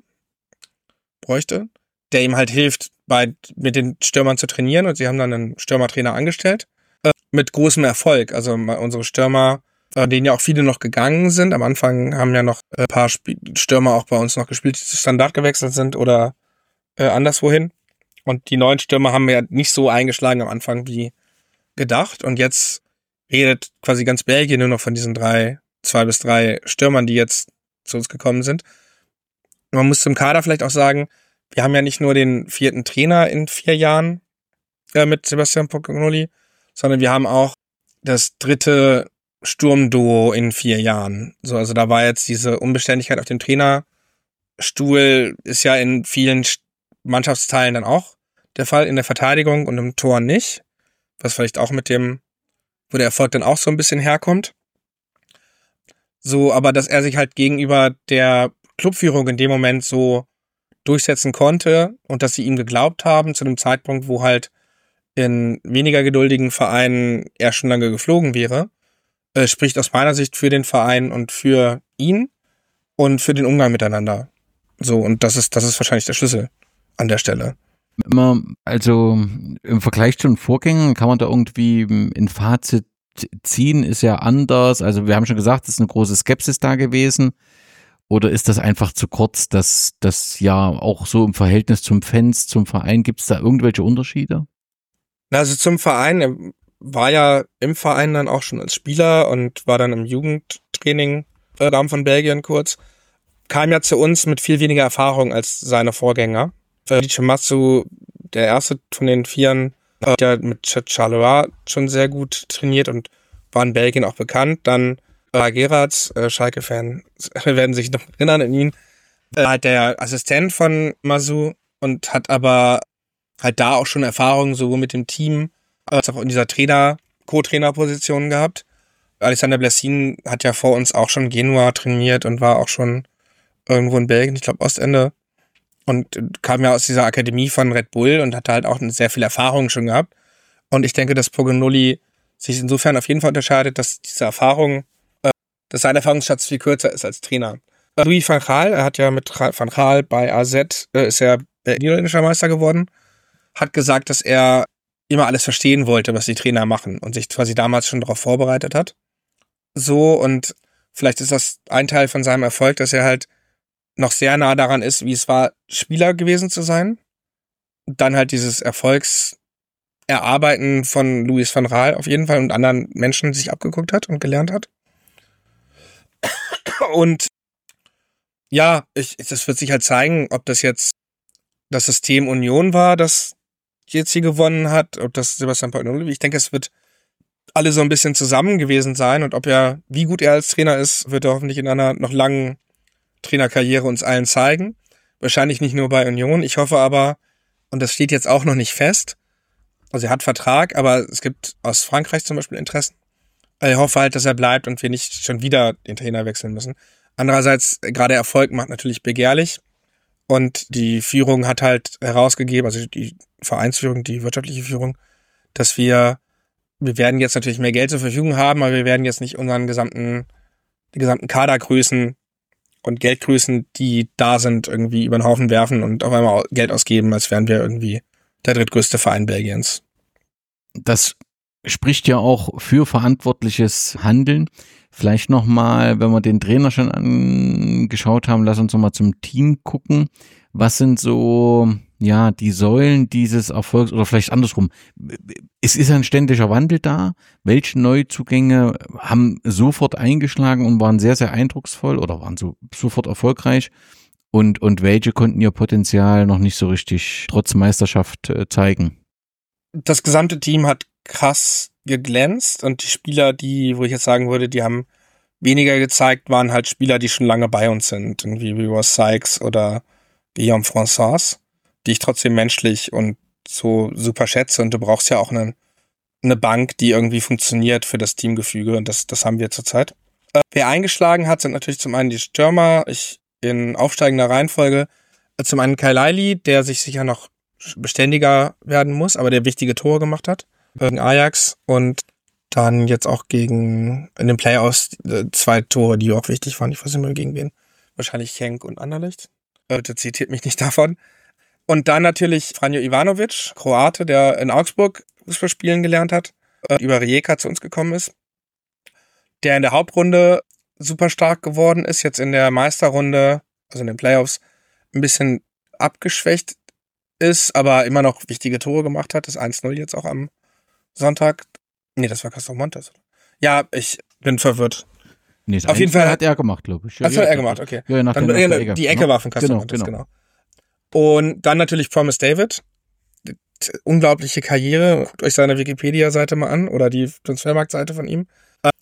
der ihm halt hilft, mit den Stürmern zu trainieren. Und sie haben dann einen Stürmertrainer angestellt. Mit großem Erfolg. Also unsere Stürmer, denen ja auch viele noch gegangen sind. Am Anfang haben ja noch ein paar Stürmer auch bei uns noch gespielt, die zu Standard gewechselt sind oder anderswohin. Und die neuen Stürmer haben ja nicht so eingeschlagen am Anfang wie gedacht. Und jetzt redet quasi ganz Belgien nur noch von diesen 2 bis 3 Stürmern, die jetzt zu uns gekommen sind. Man muss zum Kader vielleicht auch sagen, wir haben ja nicht nur den 4. Trainer in 4 Jahren mit Sebastian Pocognoli, sondern wir haben auch das 3. Sturmduo in 4 Jahren. So, also da war jetzt diese Unbeständigkeit auf dem Trainerstuhl, ist ja in vielen Mannschaftsteilen dann auch der Fall, in der Verteidigung und im Tor nicht, was vielleicht auch wo der Erfolg dann auch so ein bisschen herkommt. So, aber dass er sich halt gegenüber der Clubführung in dem Moment so durchsetzen konnte und dass sie ihm geglaubt haben, zu einem Zeitpunkt, wo halt in weniger geduldigen Vereinen er schon lange geflogen wäre, spricht aus meiner Sicht für den Verein und für ihn und für den Umgang miteinander. So, und das ist wahrscheinlich der Schlüssel an der Stelle. Immer, also im Vergleich zu den Vorgängern kann man da irgendwie ein Fazit ziehen, ist ja anders. Also wir haben schon gesagt, es ist eine große Skepsis da gewesen. Oder ist das einfach zu kurz, dass das ja auch so im Verhältnis zum Fans, zum Verein, gibt es da irgendwelche Unterschiede? Also zum Verein, er war ja im Verein dann auch schon als Spieler und war dann im Jugendtraining Rahmen von Belgien kurz. Kam ja zu uns mit viel weniger Erfahrung als seine Vorgänger. Matsu, der erste von den 4, hat ja mit Charleroi schon sehr gut trainiert und war in Belgien auch bekannt. Dann Gerards, Schalke-Fan, werden sich noch erinnern an ihn, halt der Assistent von Masu und hat aber halt da auch schon Erfahrung sowohl mit dem Team als auch in dieser Co-Trainer-Position gehabt. Alexander Blessin hat ja vor uns auch schon Genua trainiert und war auch schon irgendwo in Belgien, ich glaube Ostende, und kam ja aus dieser Akademie von Red Bull und hatte halt auch sehr viel Erfahrung schon gehabt. Und ich denke, dass Pocognoli sich insofern auf jeden Fall unterscheidet, dass diese Erfahrung, dass sein Erfahrungsschatz viel kürzer ist als Trainer. Louis van Gaal, er hat ja mit Van Gaal bei AZ, ist er niederländischer Meister geworden. hat gesagt, dass er immer alles verstehen wollte, was die Trainer machen und sich quasi damals schon darauf vorbereitet hat. So, und vielleicht ist das ein Teil von seinem Erfolg, dass er halt noch sehr nah daran ist, wie es war, Spieler gewesen zu sein. Dann halt dieses Erfolgserarbeiten von Louis van Gaal auf jeden Fall und anderen Menschen sich abgeguckt hat und gelernt hat. Und ja, das wird sich halt zeigen, ob das jetzt das System Union war, das jetzt hier gewonnen hat, ob das Sebastian Pagnoli. Ich denke, es wird alle so ein bisschen zusammen gewesen sein und wie gut er als Trainer ist, wird er hoffentlich in einer noch langen Trainerkarriere uns allen zeigen. Wahrscheinlich nicht nur bei Union. Ich hoffe aber, und das steht jetzt auch noch nicht fest, also er hat Vertrag, aber es gibt aus Frankreich zum Beispiel Interessen. Ich hoffe halt, dass er bleibt und wir nicht schon wieder den Trainer wechseln müssen. Andererseits, gerade Erfolg macht natürlich begehrlich und die Führung hat halt herausgegeben, also die Vereinsführung, die wirtschaftliche Führung, dass wir werden jetzt natürlich mehr Geld zur Verfügung haben, aber wir werden jetzt nicht die gesamten Kadergrößen und Geldgrößen, die da sind, irgendwie über den Haufen werfen und auf einmal Geld ausgeben, als wären wir irgendwie der drittgrößte Verein Belgiens. Das spricht ja auch für verantwortliches Handeln. Vielleicht nochmal, wenn wir den Trainer schon angeschaut haben, lass uns nochmal zum Team gucken. Was sind so, ja, die Säulen dieses Erfolgs oder vielleicht andersrum? Es ist ein ständiger Wandel da. Welche Neuzugänge haben sofort eingeschlagen und waren sehr, sehr eindrucksvoll oder waren sofort erfolgreich? Und welche konnten ihr Potenzial noch nicht so richtig trotz Meisterschaft zeigen? Das gesamte Team hat krass geglänzt und die Spieler, wo ich jetzt sagen würde, die haben weniger gezeigt, waren halt Spieler, die schon lange bei uns sind, irgendwie wie Ross Sykes oder Guillaume François, die ich trotzdem menschlich und so super schätze, und du brauchst ja auch eine Bank, die irgendwie funktioniert für das Teamgefüge, und das haben wir zurzeit. Wer eingeschlagen hat, sind natürlich zum einen die Stürmer, in aufsteigender Reihenfolge, zum einen Kyle Liley, der sich sicher noch beständiger werden muss, aber der wichtige Tore gemacht hat gegen Ajax, und dann jetzt auch in den Playoffs 2 Tore, die auch wichtig waren. Ich weiß nicht mehr gegen wen. Wahrscheinlich Henk und Anderlecht. Bitte zitiert mich nicht davon. Und dann natürlich Franjo Ivanovic, Kroate, der in Augsburg Fußball spielen gelernt hat, über Rijeka zu uns gekommen ist, der in der Hauptrunde super stark geworden ist, jetzt in der Meisterrunde, also in den Playoffs, ein bisschen abgeschwächt ist, aber immer noch wichtige Tore gemacht hat. Das 1-0 jetzt auch am Sonntag. Nee, das war Castro Montes. Ja, ich bin verwirrt. Nee, auf jeden Fall hat er gemacht, glaube ich. Ja, das hat er gemacht, okay. Ja, die Ecke war von Castro Montes, genau. Und dann natürlich Promise David. Unglaubliche Karriere. Guckt euch seine Wikipedia-Seite mal an oder die Transfermarkt-Seite von ihm.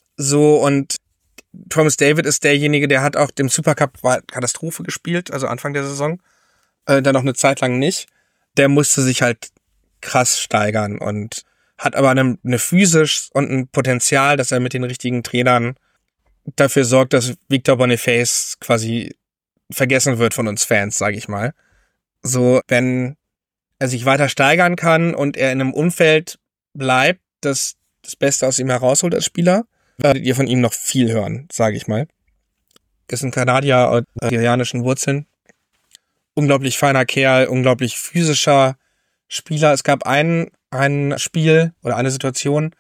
Und Promise David ist derjenige, der hat auch dem Supercup Katastrophe gespielt, also Anfang der Saison. Dann noch eine Zeit lang nicht. Der musste sich halt krass steigern und hat aber eine Physis und ein Potenzial, dass er mit den richtigen Trainern dafür sorgt, dass Victor Boniface quasi vergessen wird von uns Fans, sage ich mal. So, wenn er sich weiter steigern kann und er in einem Umfeld bleibt, das das Beste aus ihm herausholt als Spieler, werdet ihr von ihm noch viel hören, sage ich mal. Ist ein Kanadier aus nigerianischen Wurzeln. Unglaublich feiner Kerl, unglaublich physischer Spieler. Es gab ein Spiel oder eine Situation,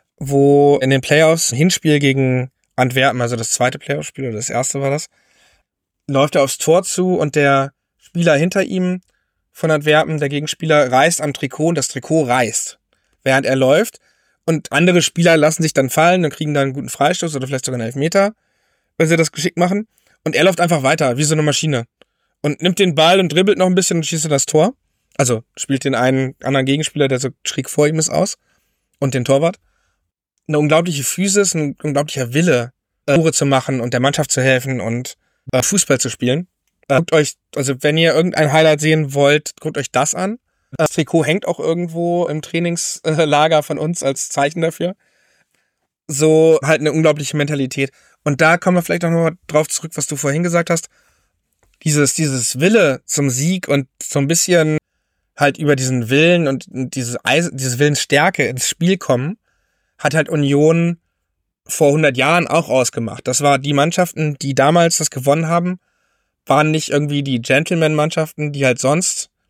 wo in den Playoffs, ein Hinspiel gegen Antwerpen, also das zweite Playoff-Spiel oder das erste war das, läuft er aufs Tor zu und der Spieler hinter ihm von Antwerpen, der Gegenspieler, reißt am Trikot und das Trikot reißt, während er läuft. Und andere Spieler lassen sich dann fallen und kriegen dann einen guten Freistoß oder vielleicht sogar einen Elfmeter, wenn sie das geschickt machen. Und er läuft einfach weiter, wie so eine Maschine. Und nimmt den Ball und dribbelt noch ein bisschen und schießt in das Tor. Also spielt den einen anderen Gegenspieler, der so schräg vor ihm ist, aus. Und den Torwart. Eine unglaubliche Physis, ein unglaublicher Wille, Tore zu machen und der Mannschaft zu helfen und Fußball zu spielen. Guckt euch, also wenn ihr irgendein Highlight sehen wollt, guckt euch das an. Das Trikot hängt auch irgendwo im Trainingslager von uns als Zeichen dafür. So halt eine unglaubliche Mentalität. Und da kommen wir vielleicht auch noch drauf zurück, was du vorhin gesagt hast. Dieses Wille zum Sieg und so ein bisschen halt über diesen Willen und diese Willensstärke ins Spiel kommen, hat halt Union vor 100 Jahren auch ausgemacht. Das war die Mannschaften, die damals das gewonnen haben, waren nicht irgendwie die Gentleman-Mannschaften, die halt sonst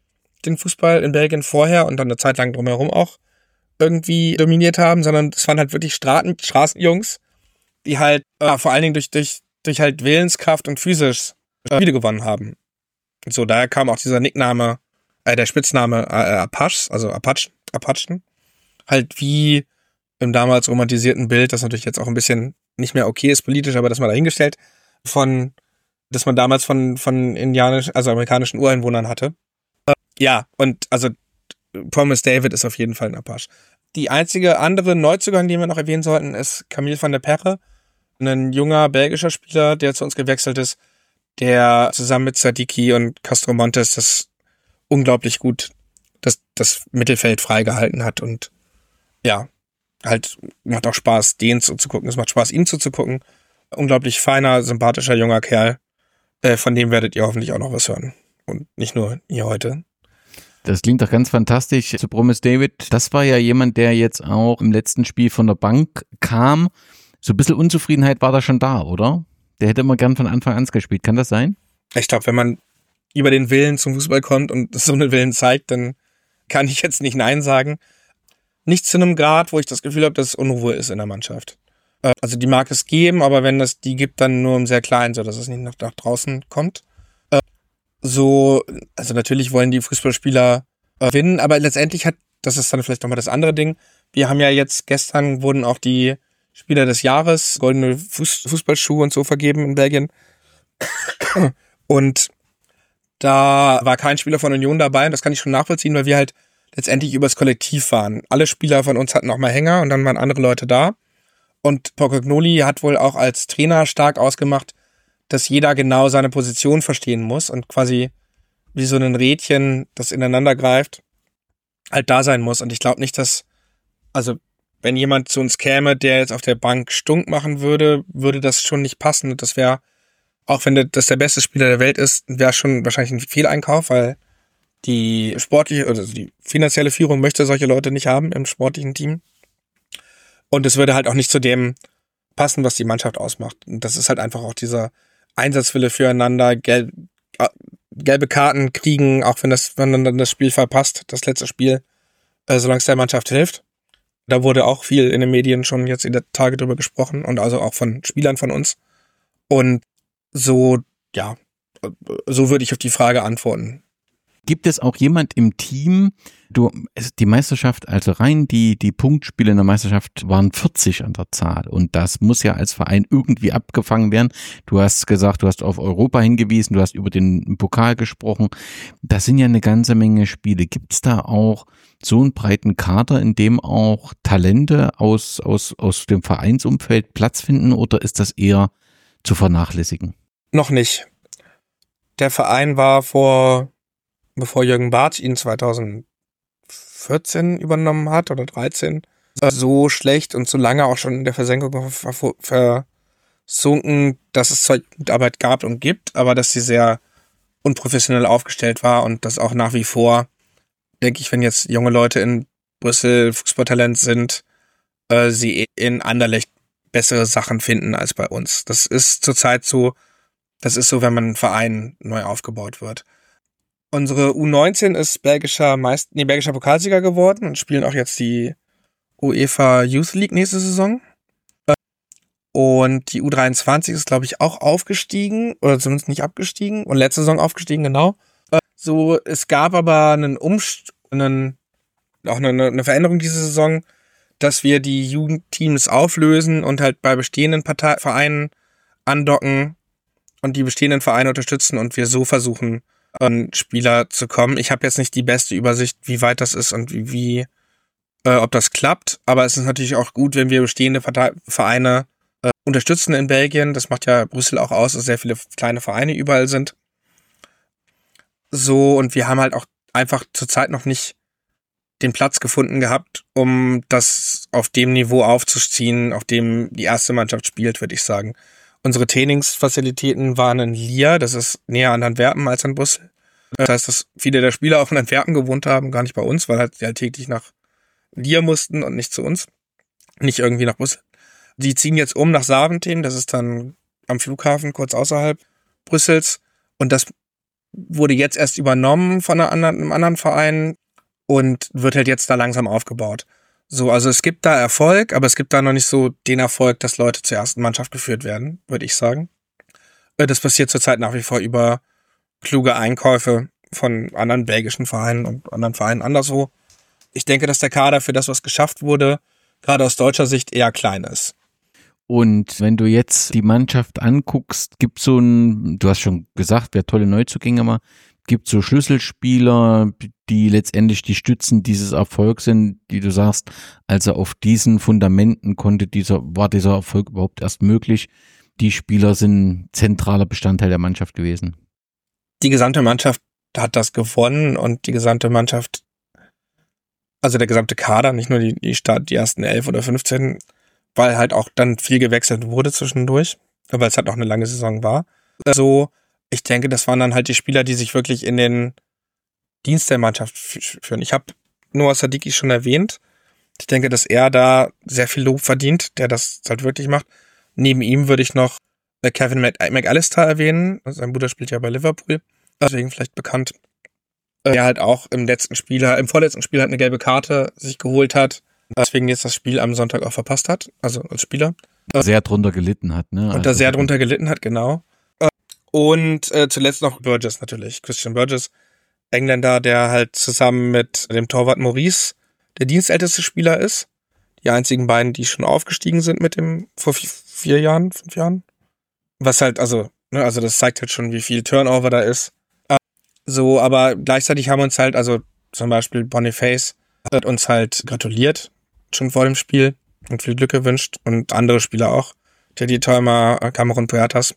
den Fußball in Belgien vorher und dann eine Zeit lang drumherum auch irgendwie dominiert haben, sondern es waren halt wirklich Straßenjungs, die halt vor allen Dingen durch halt Willenskraft und physisch Spiele gewonnen haben. Und so, daher kam auch dieser Nickname, der Spitzname Apaches, also Apachen, halt wie im damals romantisierten Bild, das natürlich jetzt auch ein bisschen nicht mehr okay ist politisch, aber das mal dahingestellt, dass man damals von also amerikanischen Ureinwohnern hatte. Ja, und also Promise David ist auf jeden Fall ein Apache. Die einzige andere Neuzugang, die wir noch erwähnen sollten, ist Camille van der Perre, ein junger belgischer Spieler, der zu uns gewechselt ist, der zusammen mit Sadiki und Castro Montes das unglaublich gut das Mittelfeld freigehalten hat und ja, halt macht auch Spaß, denen zuzugucken. Es macht Spaß, ihm zuzugucken. Unglaublich feiner, sympathischer junger Kerl. Von dem werdet ihr hoffentlich auch noch was hören. Und nicht nur hier heute. Das klingt doch ganz fantastisch. Zu Promise David, das war ja jemand, der jetzt auch im letzten Spiel von der Bank kam. So ein bisschen Unzufriedenheit war da schon da, oder? Der hätte immer gern von Anfang an gespielt. Kann das sein? Ich glaube, wenn man über den Willen zum Fußball kommt und so einen Willen zeigt, dann kann ich jetzt nicht Nein sagen. Nicht zu einem Grad, wo ich das Gefühl habe, dass es Unruhe ist in der Mannschaft. Also die mag es geben, aber wenn es die gibt, dann nur im sehr kleinen, sodass es nicht nach draußen kommt. Also natürlich wollen die Fußballspieler gewinnen, aber letztendlich das ist dann vielleicht nochmal das andere Ding. Wir haben ja jetzt, gestern wurden auch die Spieler des Jahres, goldene Fußballschuhe und so vergeben in Belgien. Und da war kein Spieler von Union dabei und das kann ich schon nachvollziehen, weil wir halt letztendlich übers Kollektiv waren. Alle Spieler von uns hatten auch mal Hänger und dann waren andere Leute da. Und Pocognoli hat wohl auch als Trainer stark ausgemacht, dass jeder genau seine Position verstehen muss und quasi wie so ein Rädchen, das ineinander greift, halt da sein muss. Und ich glaube nicht, also wenn jemand zu uns käme, der jetzt auf der Bank Stunk machen würde, würde das schon nicht passen. Und das wäre, auch wenn das der beste Spieler der Welt ist, wäre schon wahrscheinlich ein Fehleinkauf, weil die sportliche, also die finanzielle Führung möchte solche Leute nicht haben im sportlichen Team. Und es würde halt auch nicht zu dem passen, was die Mannschaft ausmacht. Und das ist halt einfach auch dieser Einsatzwille füreinander, gelbe Karten kriegen, auch wenn man dann das Spiel verpasst, das letzte Spiel, solange es der Mannschaft hilft. Da wurde auch viel in den Medien schon jetzt in der Tage drüber gesprochen und also auch von Spielern von uns. Und so, ja, so würde ich auf die Frage antworten. Gibt es auch jemand im Team, die Meisterschaft, also rein die Punktspiele in der Meisterschaft waren 40 an der Zahl und das muss ja als Verein irgendwie abgefangen werden. Du hast gesagt, du hast auf Europa hingewiesen, du hast über den Pokal gesprochen. Das sind ja eine ganze Menge Spiele. Gibt es da auch so einen breiten Kader, in dem auch Talente aus dem Vereinsumfeld Platz finden oder ist das eher zu vernachlässigen? Noch nicht. Der Verein war bevor Jürgen Bartsch ihn 2014 übernommen hat oder 13, so schlecht und so lange auch schon in der Versenkung versunken, dass es zwar Arbeit gab und gibt, aber dass sie sehr unprofessionell aufgestellt war und das auch nach wie vor, denke ich, wenn jetzt junge Leute in Brüssel Fußballtalent sind, sie in Anderlecht bessere Sachen finden als bei uns. Das ist zurzeit so, wenn man ein Verein neu aufgebaut wird. Unsere U19 ist belgischer Pokalsieger geworden und spielen auch jetzt die UEFA Youth League nächste Saison. Und die U23 ist, glaube ich, auch aufgestiegen, oder zumindest nicht abgestiegen, und letzte Saison aufgestiegen, genau. So, es gab aber eine Veränderung diese Saison, dass wir die Jugendteams auflösen und halt bei bestehenden Vereinen andocken und die bestehenden Vereine unterstützen und wir so versuchen, an Spieler zu kommen. Ich habe jetzt nicht die beste Übersicht, wie weit das ist und ob das klappt, aber es ist natürlich auch gut, wenn wir bestehende Vereine unterstützen in Belgien. Das macht ja Brüssel auch aus, dass sehr viele kleine Vereine überall sind. So, und wir haben halt auch einfach zurzeit noch nicht den Platz gefunden gehabt, um das auf dem Niveau aufzuziehen, auf dem die erste Mannschaft spielt, würde ich sagen. Unsere Trainingsfazilitäten waren in Lier, das ist näher an Antwerpen als an Brüssel. Das heißt, dass viele der Spieler auch in Antwerpen gewohnt haben, gar nicht bei uns, weil sie halt täglich nach Lier mussten und nicht zu uns. Nicht irgendwie nach Brüssel. Die ziehen jetzt nach Saventem, das ist dann am Flughafen kurz außerhalb Brüssels. Und das wurde jetzt erst übernommen von einem anderen Verein und wird halt jetzt da langsam aufgebaut. So, also es gibt da Erfolg, aber es gibt da noch nicht so den Erfolg, dass Leute zur ersten Mannschaft geführt werden, würde ich sagen. Das passiert zurzeit nach wie vor über kluge Einkäufe von anderen belgischen Vereinen und anderen Vereinen anderswo. Ich denke, dass der Kader für das, was geschafft wurde, gerade aus deutscher Sicht eher klein ist. Und wenn du jetzt die Mannschaft anguckst, gibt so du hast schon gesagt, wer tolle Neuzugänge war, gibt so Schlüsselspieler, die letztendlich die Stützen dieses Erfolgs sind, die du sagst, also auf diesen Fundamenten war dieser Erfolg überhaupt erst möglich. Die Spieler sind zentraler Bestandteil der Mannschaft gewesen. Die gesamte Mannschaft hat das gewonnen und die gesamte Mannschaft, also der gesamte Kader, nicht nur die ersten 11 oder 15, weil halt auch dann viel gewechselt wurde zwischendurch, weil es halt auch eine lange Saison war. Also ich denke, das waren dann halt die Spieler, die sich wirklich in den Dienst der Mannschaft führen. Ich habe Noah Sadiki schon erwähnt. Ich denke, dass er da sehr viel Lob verdient, der das halt wirklich macht. Neben ihm würde ich noch Kevin McAllister erwähnen. Sein Bruder spielt ja bei Liverpool, deswegen vielleicht bekannt. Der halt auch im vorletzten Spiel halt eine gelbe Karte sich geholt hat, deswegen jetzt das Spiel am Sonntag auch verpasst hat, also als Spieler. Sehr drunter gelitten hat, ne? Und da sehr drunter gelitten hat, genau. Und zuletzt noch Burgess natürlich, Christian Burgess, Engländer, der halt zusammen mit dem Torwart Maurice der dienstälteste Spieler ist. Die einzigen beiden, die schon aufgestiegen sind mit dem vor 5 Jahren. Was halt, also das zeigt halt schon, wie viel Turnover da ist. So, aber gleichzeitig haben uns halt, also zum Beispiel Boniface hat uns halt gratuliert, schon vor dem Spiel und viel Glück gewünscht und andere Spieler auch. Teddy Teumer, Cameron Puertas.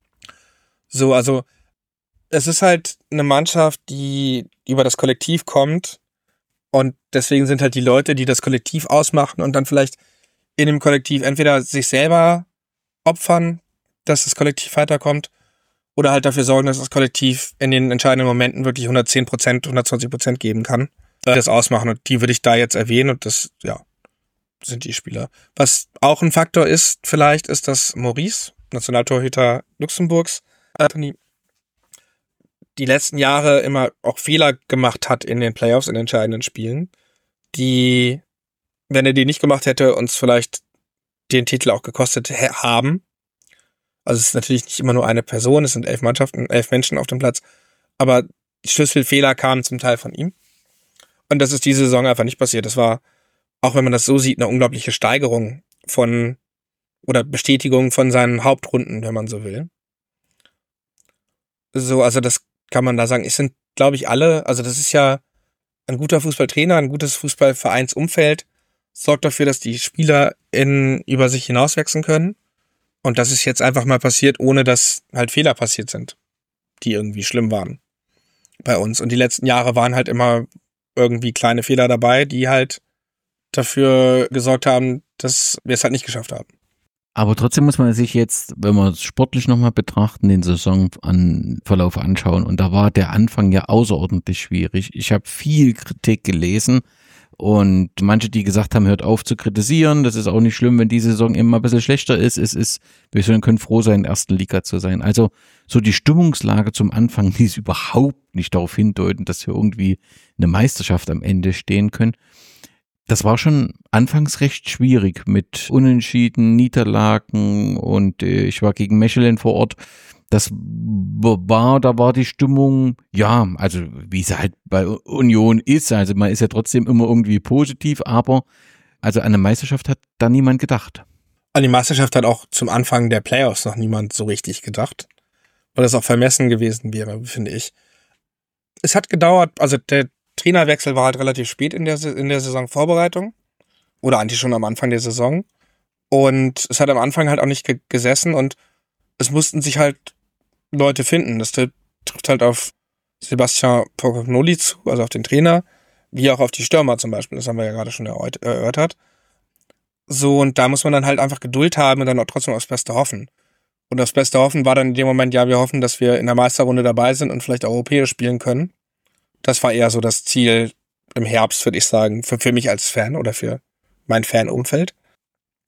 So, also es ist halt eine Mannschaft, die über das Kollektiv kommt und deswegen sind halt die Leute, die das Kollektiv ausmachen und dann vielleicht in dem Kollektiv entweder sich selber opfern, dass das Kollektiv weiterkommt oder halt dafür sorgen, dass das Kollektiv in den entscheidenden Momenten wirklich 110%, 120% geben kann. Das ausmachen und die würde ich da jetzt erwähnen und das, ja, sind die Spieler. Was auch ein Faktor ist, vielleicht, ist, dass Maurice, Nationaltorhüter Luxemburgs, die letzten Jahre immer auch Fehler gemacht hat in den Playoffs, in entscheidenden Spielen, die, wenn er die nicht gemacht hätte, uns vielleicht den Titel auch gekostet haben. Also es ist natürlich nicht immer nur eine Person, es sind 11 Mannschaften, 11 Menschen auf dem Platz, aber die Schlüsselfehler kamen zum Teil von ihm. Und das ist diese Saison einfach nicht passiert. Das war, auch wenn man das so sieht, eine unglaubliche Steigerung oder Bestätigung von seinen Hauptrunden, wenn man so will. So, also das kann man da sagen. Es sind, glaube ich, alle, also das ist ja ein guter Fußballtrainer, ein gutes Fußballvereinsumfeld, sorgt dafür, dass die Spieler über sich hinauswachsen können. Und das ist jetzt einfach mal passiert, ohne dass halt Fehler passiert sind, die irgendwie schlimm waren bei uns. Und die letzten Jahre waren halt immer irgendwie kleine Fehler dabei, die halt dafür gesorgt haben, dass wir es halt nicht geschafft haben. Aber trotzdem muss man sich jetzt, wenn wir es sportlich nochmal betrachten, den Saisonverlauf anschauen. Und da war der Anfang ja außerordentlich schwierig. Ich habe viel Kritik gelesen und manche, die gesagt haben, hört auf zu kritisieren. Das ist auch nicht schlimm, wenn die Saison immer ein bisschen schlechter ist. Wir können froh sein, in der ersten Liga zu sein. Also so die Stimmungslage zum Anfang ließ überhaupt nicht darauf hindeuten, dass wir irgendwie eine Meisterschaft am Ende stehen können. Das war schon anfangs recht schwierig mit Unentschieden, Niederlagen und ich war gegen Mechelen vor Ort. Da war die Stimmung, ja, also wie sie halt bei Union ist. Also man ist ja trotzdem immer irgendwie positiv, aber also an eine Meisterschaft hat da niemand gedacht. An die Meisterschaft hat auch zum Anfang der Playoffs noch niemand so richtig gedacht, weil das auch vermessen gewesen wäre, finde ich. Es hat gedauert, also der Trainerwechsel war halt relativ spät in der Saisonvorbereitung oder eigentlich schon am Anfang der Saison und es hat am Anfang halt auch nicht gesessen und es mussten sich halt Leute finden. Das trifft halt auf Sebastian Pocognoli zu, also auf den Trainer, wie auch auf die Stürmer zum Beispiel, das haben wir ja gerade schon erörtert. So, und da muss man dann halt einfach Geduld haben und dann auch trotzdem aufs Beste hoffen. Und aufs Beste hoffen war dann in dem Moment, ja, wir hoffen, dass wir in der Meisterrunde dabei sind und vielleicht europäisch spielen können. Das war eher so das Ziel im Herbst, würde ich sagen, für mich als Fan oder für mein Fanumfeld.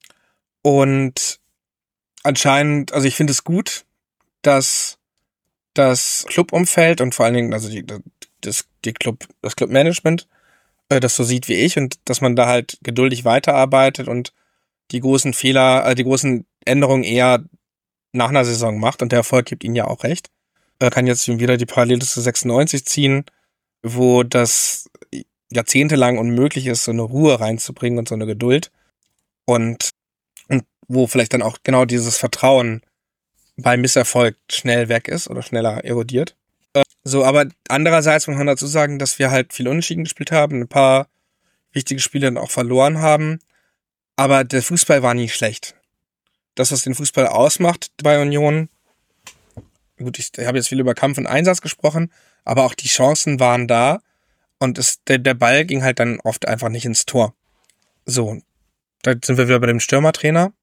Und anscheinend, also ich finde es gut, dass das Clubumfeld und vor allen Dingen also das Clubmanagement das so sieht wie ich und dass man da halt geduldig weiterarbeitet und die großen Fehler, die großen Änderungen eher nach einer Saison macht und der Erfolg gibt ihnen ja auch recht. Kann jetzt wieder die Parallele zu 96 ziehen, wo das jahrzehntelang unmöglich ist, so eine Ruhe reinzubringen und so eine Geduld und wo vielleicht dann auch genau dieses Vertrauen bei Misserfolg schnell weg ist oder schneller erodiert. So, aber andererseits muss man dazu sagen, dass wir halt viel Unentschieden gespielt haben, ein paar wichtige Spiele dann auch verloren haben, aber der Fußball war nie schlecht. Das, was den Fußball ausmacht bei Union, gut, ich habe jetzt viel über Kampf und Einsatz gesprochen, aber auch die Chancen waren da und der Ball ging halt dann oft einfach nicht ins Tor. So, da sind wir wieder bei dem Stürmertrainer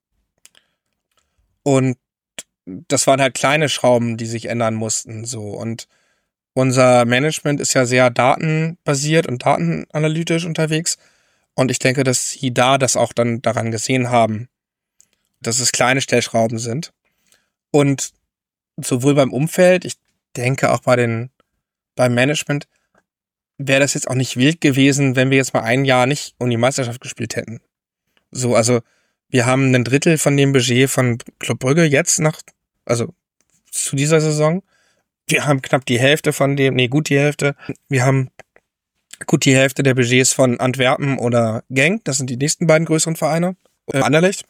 und das waren halt kleine Schrauben, die sich ändern mussten, so. Und unser Management ist ja sehr datenbasiert und datenanalytisch unterwegs. Und ich denke, dass sie da das auch dann daran gesehen haben, dass es kleine Stellschrauben sind. Und sowohl beim Umfeld, ich denke auch beim Management, wäre das jetzt auch nicht wild gewesen, wenn wir jetzt mal ein Jahr nicht um die Meisterschaft gespielt hätten. So, also wir haben ein Drittel von dem Budget von Club Brügge jetzt zu dieser Saison. Wir haben knapp die Hälfte gut die Hälfte. Wir haben gut die Hälfte der Budgets von Antwerpen oder Genk. Das sind die nächsten beiden größeren Vereine. Anderlecht.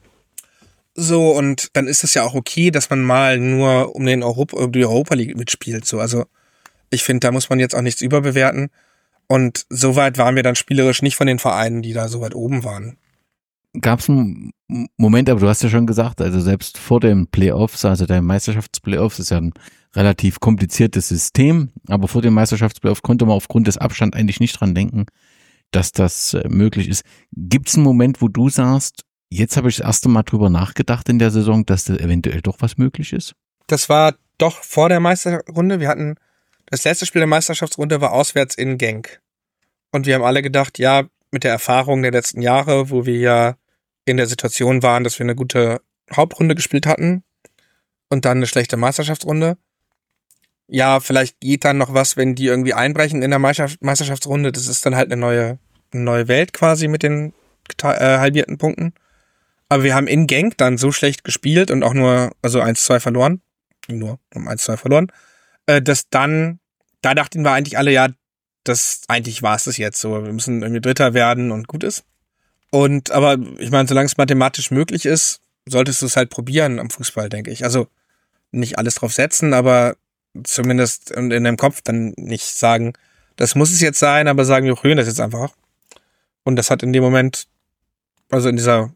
So, und dann ist es ja auch okay, dass man mal nur um die Europa League mitspielt. So, also ich finde, da muss man jetzt auch nichts überbewerten. Und soweit waren wir dann spielerisch nicht von den Vereinen, die da so weit oben waren. Gab es einen Moment, aber du hast ja schon gesagt, also selbst vor den Playoffs, also der Meisterschaftsplayoffs ist ja ein relativ kompliziertes System, aber vor dem Meisterschaftsplayoff konnte man aufgrund des Abstands eigentlich nicht dran denken, dass das möglich ist. Gibt es einen Moment, wo du sagst, jetzt habe ich das erste Mal drüber nachgedacht in der Saison, dass da eventuell doch was möglich ist? Das war doch vor der Meisterrunde. Wir hatten das letzte Spiel der Meisterschaftsrunde war auswärts in Genk. Und wir haben alle gedacht, ja, mit der Erfahrung der letzten Jahre, wo wir ja in der Situation waren, dass wir eine gute Hauptrunde gespielt hatten und dann eine schlechte Meisterschaftsrunde. Ja, vielleicht geht dann noch was, wenn die irgendwie einbrechen in der Meisterschaftsrunde. Das ist dann halt eine neue Welt quasi mit den halbierten Punkten. Aber wir haben in Genk dann so schlecht gespielt und auch nur, 1-2 verloren. Nur um 1-2 verloren. Dass dann, da dachten wir eigentlich alle, ja, eigentlich war es das jetzt so. Wir müssen irgendwie Dritter werden und gut ist. Aber ich meine, solange es mathematisch möglich ist, solltest du es halt probieren am Fußball, denke ich. Also nicht alles drauf setzen, aber zumindest in deinem Kopf dann nicht sagen, das muss es jetzt sein, aber sagen, wir probieren das jetzt einfach. Und das hat in dem Moment, also in dieser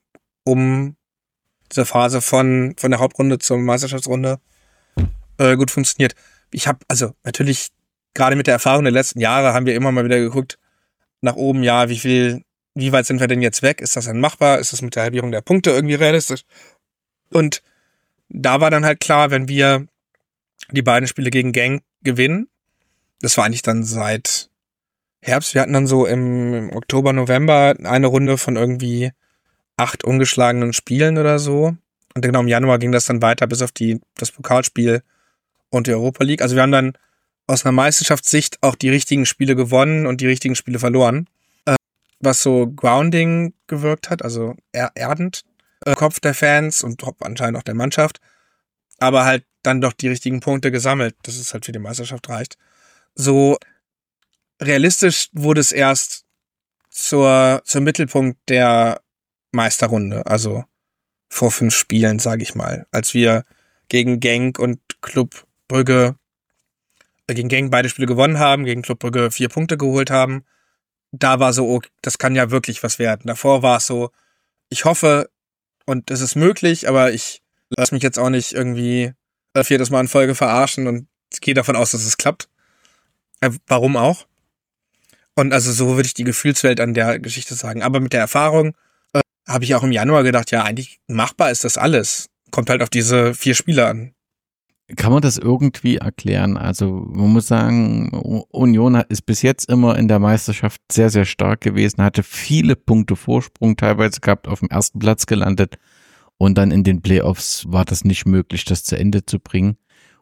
Phase von der Hauptrunde zur Meisterschaftsrunde gut funktioniert. Ich habe, also natürlich, gerade mit der Erfahrung der letzten Jahre haben wir immer mal wieder geguckt, nach oben, ja, wie weit sind wir denn jetzt weg? Ist das denn machbar? Ist das mit der Halbierung der Punkte irgendwie realistisch? Und da war dann halt klar, wenn wir die beiden Spiele gegen Genk gewinnen, das war eigentlich dann seit Herbst, wir hatten dann so im Oktober, November eine Runde von irgendwie 8 ungeschlagenen Spielen oder so. Und genau im Januar ging das dann weiter bis auf das Pokalspiel und die Europa League. Also wir haben dann aus einer Meisterschaftssicht auch die richtigen Spiele gewonnen und die richtigen Spiele verloren. Was so Grounding gewirkt hat, also erdend, Kopf der Fans und anscheinend auch der Mannschaft, aber halt dann doch die richtigen Punkte gesammelt, dass es halt für die Meisterschaft reicht. So realistisch wurde es erst zum Mittelpunkt der Meisterrunde, also vor 5 Spielen, sage ich mal, als wir gegen Genk und Club Brügge gegen Genk beide Spiele gewonnen haben, gegen Club Brügge 4 Punkte geholt haben. Da war so, oh, das kann ja wirklich was werden. Davor war es so, ich hoffe, und es ist möglich, aber ich lasse mich jetzt auch nicht irgendwie 4. Mal in Folge verarschen und gehe davon aus, dass es klappt. Warum auch? Und also so würde ich die Gefühlswelt an der Geschichte sagen. Aber mit der Erfahrung habe ich auch im Januar gedacht, ja, eigentlich machbar ist das alles. Kommt halt auf diese 4 Spiele an. Kann man das irgendwie erklären? Also man muss sagen, Union ist bis jetzt immer in der Meisterschaft sehr, sehr stark gewesen, hatte viele Punkte Vorsprung teilweise gehabt, auf dem ersten Platz gelandet und dann in den Playoffs war das nicht möglich, das zu Ende zu bringen.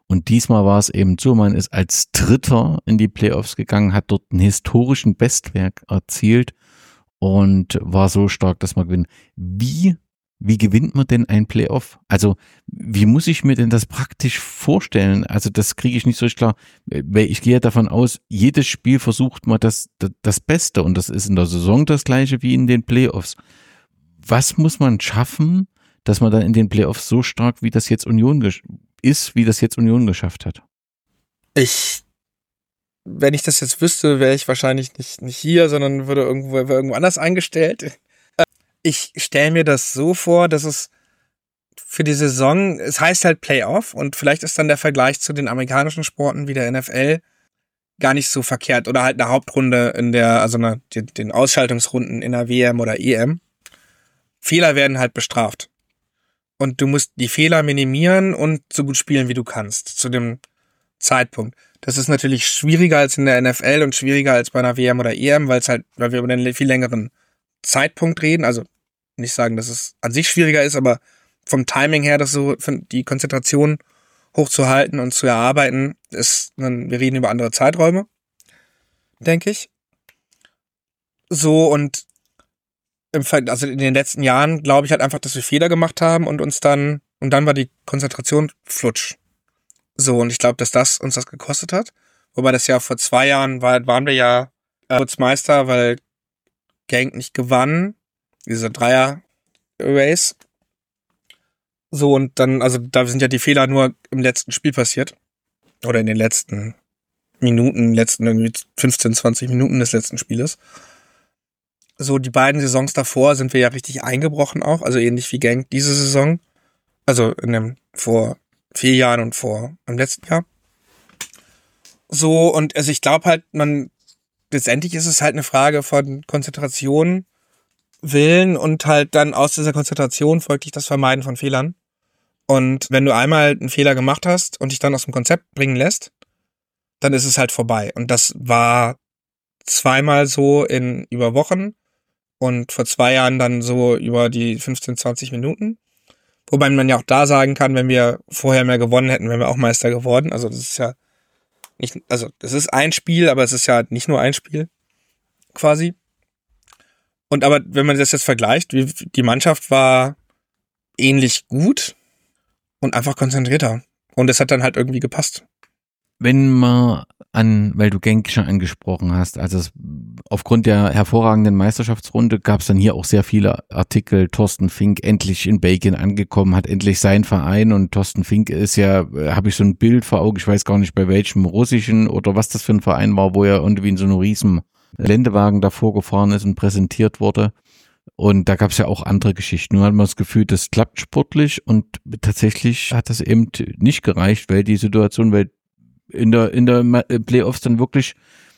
Und diesmal war es eben so, man ist als Dritter in die Playoffs gegangen, hat dort einen historischen Bestwerk erzielt und war so stark, dass man gewinnt. Wie gewinnt man denn ein Playoff? Also, wie muss ich mir denn das praktisch vorstellen? Also, das kriege ich nicht so richtig klar, weil ich gehe davon aus, jedes Spiel versucht man das Beste und das ist in der Saison das gleiche wie in den Playoffs. Was muss man schaffen, dass man dann in den Playoffs so stark wie das jetzt Union geschafft hat? Wenn ich das jetzt wüsste, wäre ich wahrscheinlich nicht hier, sondern wäre irgendwo anders eingestellt. Ich stelle mir das so vor, dass es für die Saison, es heißt halt Playoff und vielleicht ist dann der Vergleich zu den amerikanischen Sporten wie der NFL gar nicht so verkehrt oder halt eine Hauptrunde den Ausschaltungsrunden in der WM oder EM. Fehler werden halt bestraft. Und du musst die Fehler minimieren und so gut spielen, wie du kannst, zu dem Zeitpunkt. Das ist natürlich schwieriger als in der NFL und schwieriger als bei einer WM oder EM, weil wir über einen viel längeren Zeitpunkt reden. Also nicht sagen, dass es an sich schwieriger ist, aber vom Timing her, das so die Konzentration hochzuhalten und zu erarbeiten, wir reden über andere Zeiträume, denke ich. So, und also in den letzten Jahren glaube ich halt einfach, dass wir Fehler gemacht haben und dann war die Konzentration flutsch. So, und ich glaube, dass das uns das gekostet hat. Wobei das ja vor 2 Jahren waren wir ja kurz Meister, weil Genk nicht gewann. Diese Dreier-Race. So, und dann, also da sind ja die Fehler nur im letzten Spiel passiert. Oder in den letzten irgendwie 15, 20 Minuten des letzten Spieles. So, die beiden Saisons davor sind wir ja richtig eingebrochen auch. Also ähnlich wie Genk diese Saison. Also vor 4 Jahren und im letzten Jahr. So, und also ich glaube halt, letztendlich ist es halt eine Frage von Konzentration, Willen und halt dann aus dieser Konzentration folglich das Vermeiden von Fehlern. Und wenn du einmal einen Fehler gemacht hast und dich dann aus dem Konzept bringen lässt, dann ist es halt vorbei. Und das war zweimal so über Wochen und vor 2 Jahren dann so über die 15, 20 Minuten. Wobei man ja auch da sagen kann, wenn wir vorher mehr gewonnen hätten, wären wir auch Meister geworden. Also das ist ja nicht, also das ist ein Spiel, aber es ist ja nicht nur ein Spiel, quasi. Und aber wenn man das jetzt vergleicht, die Mannschaft war ähnlich gut und einfach konzentrierter. Und es hat dann halt irgendwie gepasst. Wenn man weil du Genk schon angesprochen hast, also aufgrund der hervorragenden Meisterschaftsrunde gab es dann hier auch sehr viele Artikel. Thorsten Fink endlich in Belgien angekommen, hat endlich seinen Verein und Thorsten Fink ist ja, habe ich so ein Bild vor Augen, ich weiß gar nicht bei welchem russischen oder was das für ein Verein war, wo er irgendwie in so einem riesen Geländewagen davor gefahren ist und präsentiert wurde. Und da gab es ja auch andere Geschichten. Nun hat man das Gefühl, das klappt sportlich und tatsächlich hat das eben nicht gereicht, weil die Situation, in der Playoffs dann wirklich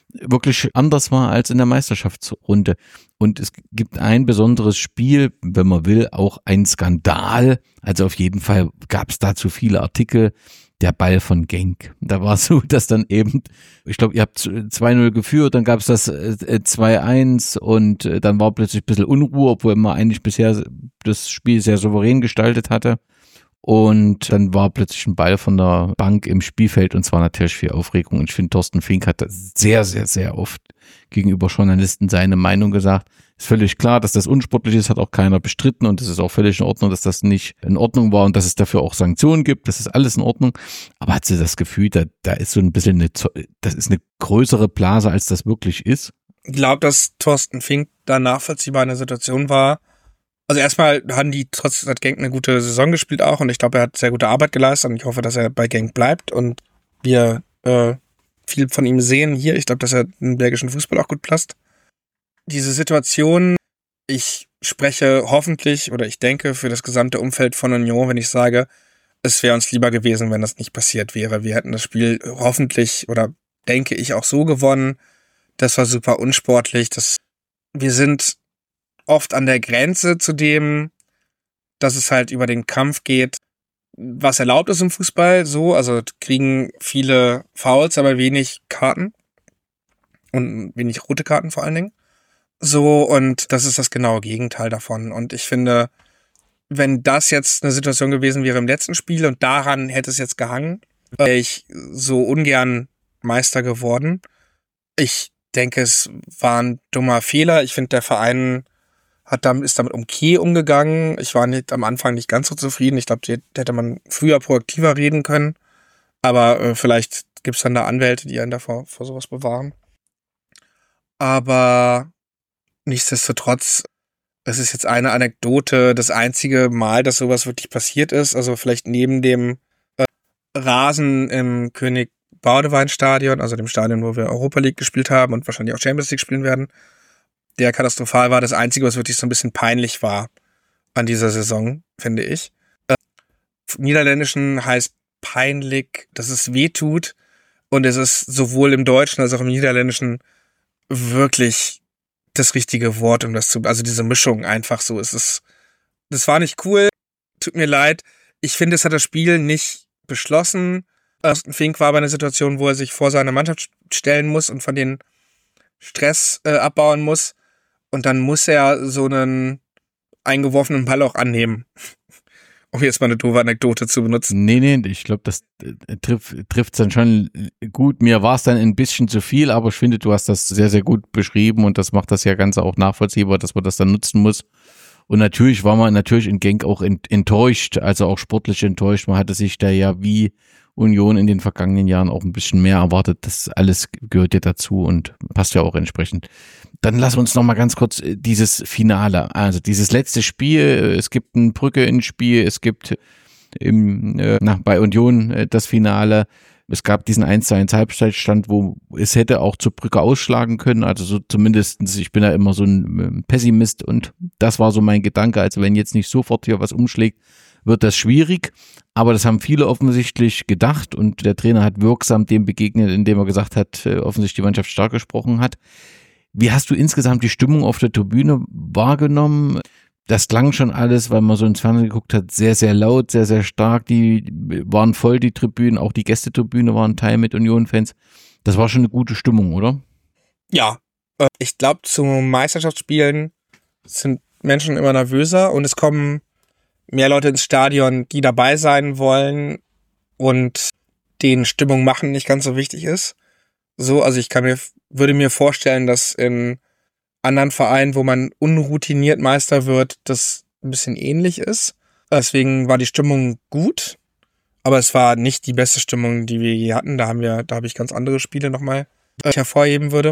anders war als in der Meisterschaftsrunde. Und es gibt ein besonderes Spiel, wenn man will, auch ein Skandal. Also auf jeden Fall gab es dazu viele Artikel. Der Ball von Genk. Da war es so, dass dann eben, ich glaube, ihr habt 2-0 geführt, dann gab es das 2-1 und dann war plötzlich ein bisschen Unruhe, obwohl man eigentlich bisher das Spiel sehr souverän gestaltet hatte. Und dann war plötzlich ein Ball von der Bank im Spielfeld und zwar natürlich viel Aufregung. Und ich finde, Thorsten Fink hat sehr, sehr, sehr oft gegenüber Journalisten seine Meinung gesagt. Ist völlig klar, dass das unsportlich ist, hat auch keiner bestritten und es ist auch völlig in Ordnung, dass das nicht in Ordnung war und dass es dafür auch Sanktionen gibt. Das ist alles in Ordnung. Aber hat sie das Gefühl, da ist so ein bisschen das ist eine größere Blase, als das wirklich ist? Ich glaube, dass Thorsten Fink da nachvollziehbar in der Situation war. Also erstmal hat Genk eine gute Saison gespielt auch und ich glaube, er hat sehr gute Arbeit geleistet und ich hoffe, dass er bei Genk bleibt und wir viel von ihm sehen hier. Ich glaube, dass er im belgischen Fußball auch gut passt. Diese Situation, ich spreche hoffentlich oder ich denke für das gesamte Umfeld von Union, wenn ich sage, es wäre uns lieber gewesen, wenn das nicht passiert wäre. Wir hätten das Spiel hoffentlich oder denke ich auch so gewonnen. Das war super unsportlich. Wir sind oft an der Grenze zu dem, dass es halt über den Kampf geht, was erlaubt ist im Fußball, so, also kriegen viele Fouls, aber wenig Karten und wenig rote Karten vor allen Dingen. So, und das ist das genaue Gegenteil davon. Und ich finde, wenn das jetzt eine Situation gewesen wäre im letzten Spiel und daran hätte es jetzt gehangen, wäre ich so ungern Meister geworden. Ich denke, es war ein dummer Fehler. Ich finde, der Verein ist damit okay umgegangen. Ich war am Anfang nicht ganz so zufrieden. Ich glaube, da hätte man früher proaktiver reden können. Aber vielleicht gibt es dann da Anwälte, die einen davor vor sowas bewahren. Aber nichtsdestotrotz, es ist jetzt eine Anekdote, das einzige Mal, dass sowas wirklich passiert ist. Also vielleicht neben dem Rasen im König Baudewein-Stadion, also dem Stadion, wo wir Europa League gespielt haben und wahrscheinlich auch Champions League spielen werden, der katastrophal war. Das Einzige, was wirklich so ein bisschen peinlich war an dieser Saison, finde ich. Niederländischen heißt peinlich, dass es weh tut, und es ist sowohl im Deutschen als auch im Niederländischen wirklich das richtige Wort, also diese Mischung einfach so. Das war nicht cool, tut mir leid. Ich finde, es hat das Spiel nicht beschlossen. Fink war aber in einer Situation, wo er sich vor seine Mannschaft stellen muss und von den Stress abbauen muss. Und dann muss er so einen eingeworfenen Ball auch annehmen. Um jetzt mal eine doofe Anekdote zu benutzen. Nee, ich glaube, das trifft's dann schon gut. Mir war es dann ein bisschen zu viel, aber ich finde, du hast das sehr, sehr gut beschrieben, und das macht das ja Ganze auch nachvollziehbar, dass man das dann nutzen muss. Und natürlich war man in Genk auch enttäuscht, also auch sportlich enttäuscht. Man hatte sich da ja wie Union in den vergangenen Jahren auch ein bisschen mehr erwartet. Das alles gehört ja dazu und passt ja auch entsprechend. Dann lass uns noch mal ganz kurz dieses Finale, also dieses letzte Spiel. Es gibt ein Brügge ins Spiel, es gibt bei Union das Finale. Es gab diesen 1:1 Halbzeitstand, wo es hätte auch zur Brügge ausschlagen können. Also so zumindestens, ich bin ja immer so ein Pessimist, und das war so mein Gedanke. Also wenn jetzt nicht sofort hier was umschlägt, wird das schwierig. Aber das haben viele offensichtlich gedacht, und der Trainer hat wirksam dem begegnet, indem er gesagt hat, offensichtlich die Mannschaft stark gesprochen hat. Wie hast du insgesamt die Stimmung auf der Tribüne wahrgenommen? Das klang schon alles, weil man so ins Fernsehen geguckt hat, sehr, sehr laut, sehr, sehr stark. Die waren voll, die Tribünen, auch die Gästetribüne waren Teil mit Union-Fans. Das war schon eine gute Stimmung, oder? Ja, ich glaube, zu Meisterschaftsspielen sind Menschen immer nervöser, und es kommen mehr Leute ins Stadion, die dabei sein wollen und denen Stimmung machen nicht ganz so wichtig ist. So, also würde mir vorstellen, dass in anderen Vereinen, wo man unroutiniert Meister wird, das ein bisschen ähnlich ist. Deswegen war die Stimmung gut, aber es war nicht die beste Stimmung, die wir je hatten. Da habe ich ganz andere Spiele nochmal, die ich hervorheben würde.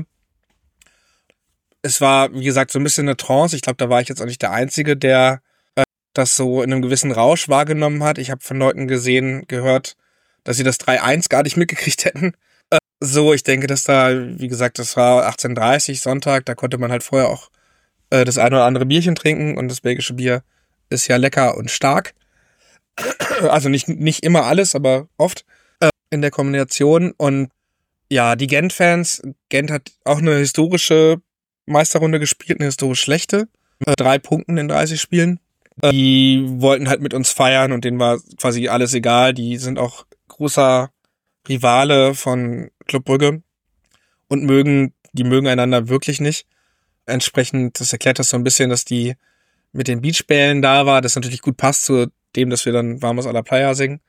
Es war, wie gesagt, so ein bisschen eine Trance. Ich glaube, da war ich jetzt auch nicht der Einzige, der das so in einem gewissen Rausch wahrgenommen hat. Ich habe von Leuten gehört, dass sie das 3:1 gar nicht mitgekriegt hätten. Ich denke, dass da, wie gesagt, das war 18:30 Sonntag, da konnte man halt vorher auch das eine oder andere Bierchen trinken, und das belgische Bier ist ja lecker und stark. Also nicht immer alles, aber oft in der Kombination. Und ja, die Gent-Fans, Gent hat auch eine historische Meisterrunde gespielt, eine historisch schlechte. 3 Punkten in 30 Spielen. Die wollten halt mit uns feiern, und denen war quasi alles egal. Die sind auch großer Rivale von Club Brügge und mögen einander wirklich nicht. Entsprechend, das erklärt das so ein bisschen, dass die mit den Beachbällen da war, das natürlich gut passt zu dem, dass wir dann Vamos a la Playa singen.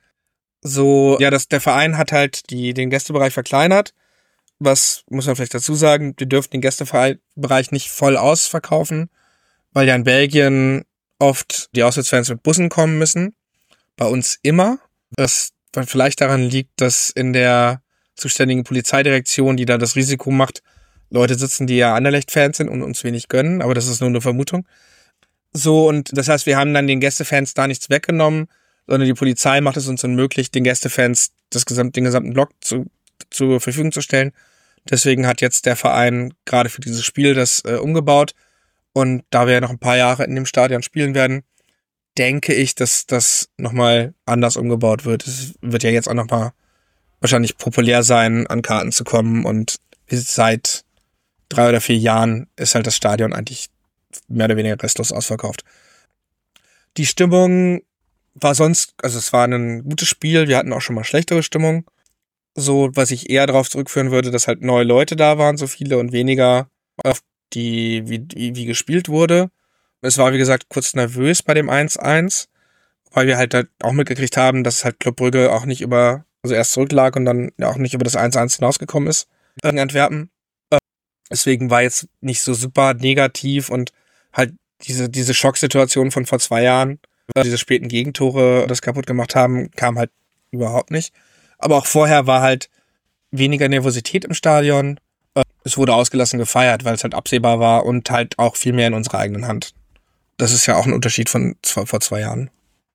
Der Verein hat halt den Gästebereich verkleinert. Was muss man vielleicht dazu sagen? Wir dürfen den Gästebereich nicht voll ausverkaufen, weil ja in Belgien oft die Auswärtsfans mit Bussen kommen müssen. Bei uns immer. Das vielleicht daran liegt, dass in der zuständigen Polizeidirektion, die da das Risiko macht, Leute sitzen, die ja Anderlecht-Fans sind und uns wenig gönnen, aber das ist nur eine Vermutung. Und das heißt, wir haben dann den Gästefans da nichts weggenommen, sondern die Polizei macht es uns unmöglich, den Gästefans den gesamten Block zur Verfügung zu stellen. Deswegen hat jetzt der Verein gerade für dieses Spiel das umgebaut, und da wir ja noch ein paar Jahre in dem Stadion spielen werden, denke ich, dass das nochmal anders umgebaut wird. Es wird ja jetzt auch nochmal wahrscheinlich populär sein, an Karten zu kommen, und seit 3 oder 4 Jahren ist halt das Stadion eigentlich mehr oder weniger restlos ausverkauft. Die Stimmung war sonst, also es war ein gutes Spiel, wir hatten auch schon mal schlechtere Stimmung. Was ich eher darauf zurückführen würde, dass halt neue Leute da waren, so viele, und weniger auf wie gespielt wurde. Es war, wie gesagt, kurz nervös bei dem 1:1, weil wir halt auch mitgekriegt haben, dass halt Club Brügge auch nicht über also erst zurücklag und dann ja auch nicht über das 1-1 hinausgekommen ist in Antwerpen. Deswegen war jetzt nicht so super negativ und halt diese Schocksituation von vor 2 Jahren, diese späten Gegentore das kaputt gemacht haben, kam halt überhaupt nicht. Aber auch vorher war halt weniger Nervosität im Stadion. Es wurde ausgelassen gefeiert, weil es halt absehbar war und halt auch viel mehr in unserer eigenen Hand. Das ist ja auch ein Unterschied von vor 2 Jahren.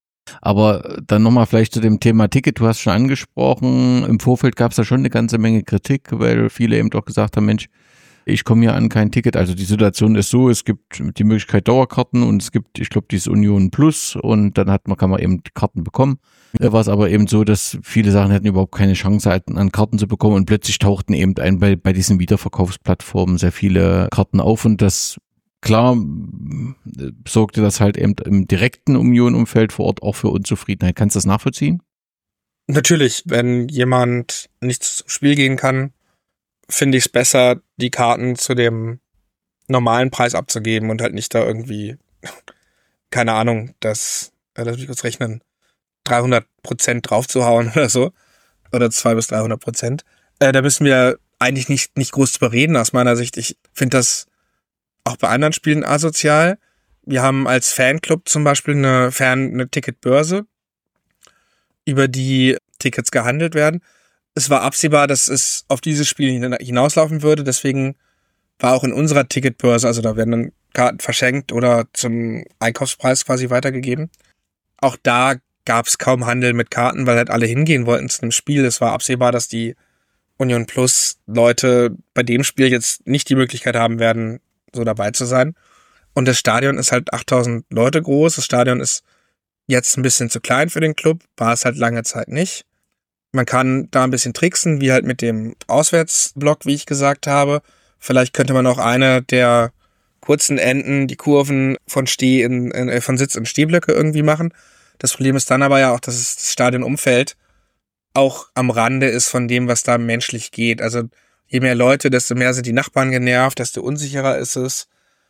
Aber dann nochmal vielleicht zu dem Thema Ticket, du hast schon angesprochen, im Vorfeld gab es da schon eine ganze Menge Kritik, weil viele eben doch gesagt haben, Mensch, ich komme hier an kein Ticket. Also die Situation ist so, es gibt die Möglichkeit Dauerkarten und es gibt, ich glaube, dieses Union Plus und dann kann man eben Karten bekommen. Da war es aber eben so, dass viele Sachen hätten überhaupt keine Chance an Karten zu bekommen und plötzlich tauchten eben bei diesen Wiederverkaufsplattformen sehr viele Karten auf und das klar sorgte das halt eben im direkten Union-Umfeld vor Ort auch für Unzufriedenheit. Kannst du das nachvollziehen? Natürlich, wenn jemand nicht zum Spiel gehen kann, finde ich es besser, die Karten zu dem normalen Preis abzugeben und halt nicht da irgendwie, keine Ahnung, lass mich kurz rechnen, 300% draufzuhauen oder so. Oder 200-300%. Da müssen wir eigentlich nicht groß drüber reden aus meiner Sicht. Ich finde das auch bei anderen Spielen asozial. Wir haben als Fanclub zum Beispiel eine Ticketbörse, über die Tickets gehandelt werden. Es war absehbar, dass es auf dieses Spiel hinauslaufen würde, deswegen war auch in unserer Ticketbörse, also da werden dann Karten verschenkt oder zum Einkaufspreis quasi weitergegeben. Auch da gab es kaum Handel mit Karten, weil halt alle hingehen wollten zu einem Spiel. Es war absehbar, dass die Union Plus Leute bei dem Spiel jetzt nicht die Möglichkeit haben werden, so dabei zu sein. Und das Stadion ist halt 8000 Leute groß. Das Stadion ist jetzt ein bisschen zu klein für den Club, war es halt lange Zeit nicht. Man kann da ein bisschen tricksen, wie halt mit dem Auswärtsblock, wie ich gesagt habe. Vielleicht könnte man auch eine der kurzen Enden, die Kurven von Sitz- und Stehblöcke irgendwie machen. Das Problem ist dann aber ja auch, dass das Stadionumfeld auch am Rande ist von dem, was da menschlich geht. Also je mehr Leute, desto mehr sind die Nachbarn genervt, desto unsicherer ist es.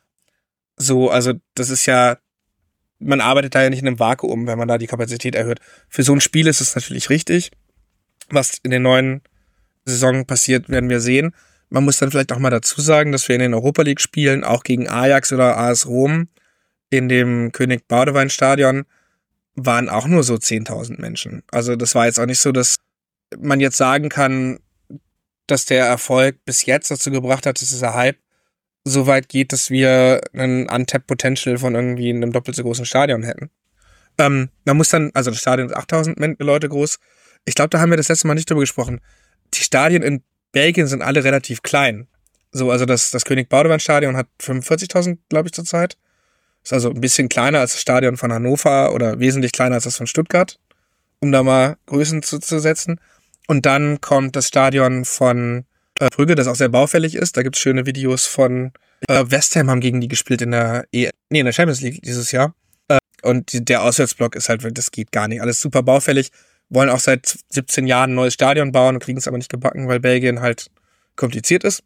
So, also das ist ja, man arbeitet da ja nicht in einem Vakuum, wenn man da die Kapazität erhöht. Für so ein Spiel ist es natürlich richtig. Was in der neuen Saison passiert, werden wir sehen. Man muss dann vielleicht auch mal dazu sagen, dass wir in den Europa League Spielen auch gegen Ajax oder AS Rom in dem König-Baudewein-Stadion waren auch nur so 10.000 Menschen. Also das war jetzt auch nicht so, dass man jetzt sagen kann, dass der Erfolg bis jetzt dazu gebracht hat, dass dieser Hype so weit geht, dass wir einen Untapped Potential von irgendwie einem doppelt so großen Stadion hätten. Man muss dann, also das Stadion ist 8.000 Leute groß. Ich glaube, da haben wir das letzte Mal nicht drüber gesprochen. Die Stadien in Belgien sind alle relativ klein. So, also das König-Baudewein-Stadion hat 45.000, glaube ich, zurzeit. Ist also ein bisschen kleiner als das Stadion von Hannover oder wesentlich kleiner als das von Stuttgart, um da mal Größen zu setzen. Und dann kommt das Stadion von Brügge, das auch sehr baufällig ist. Da gibt es schöne Videos von West Ham haben gegen die gespielt in der Champions League dieses Jahr. Und der Auswärtsblock ist halt, das geht gar nicht. Alles super baufällig. Wollen auch seit 17 Jahren ein neues Stadion bauen und kriegen es aber nicht gebacken, weil Belgien halt kompliziert ist.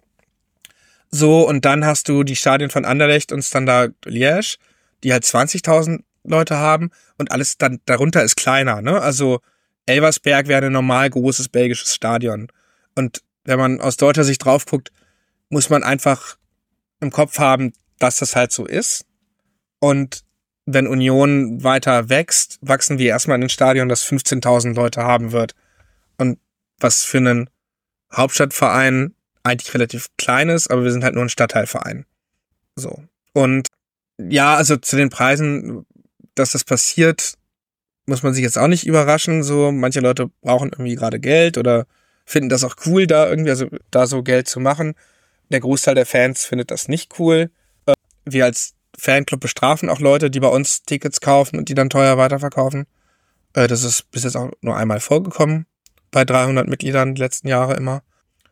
So, und dann hast du die Stadien von Anderlecht und Standard Liège, die halt 20.000 Leute haben und alles dann darunter ist kleiner, ne? Also Elversberg wäre ein normal großes belgisches Stadion. Und wenn man aus deutscher Sicht drauf guckt, muss man einfach im Kopf haben, dass das halt so ist. Und wenn Union weiter wächst, wachsen wir erstmal in ein Stadion, das 15.000 Leute haben wird. Und was für einen Hauptstadtverein eigentlich relativ klein ist, aber wir sind halt nur ein Stadtteilverein. So. Und ja, also zu den Preisen, dass das passiert, muss man sich jetzt auch nicht überraschen. So, manche Leute brauchen irgendwie gerade Geld oder finden das auch cool, da so Geld zu machen. Der Großteil der Fans findet das nicht cool. Wir als Fanclub bestrafen auch Leute, die bei uns Tickets kaufen und die dann teuer weiterverkaufen. Das ist bis jetzt auch nur einmal vorgekommen, bei 300 Mitgliedern die letzten Jahre immer.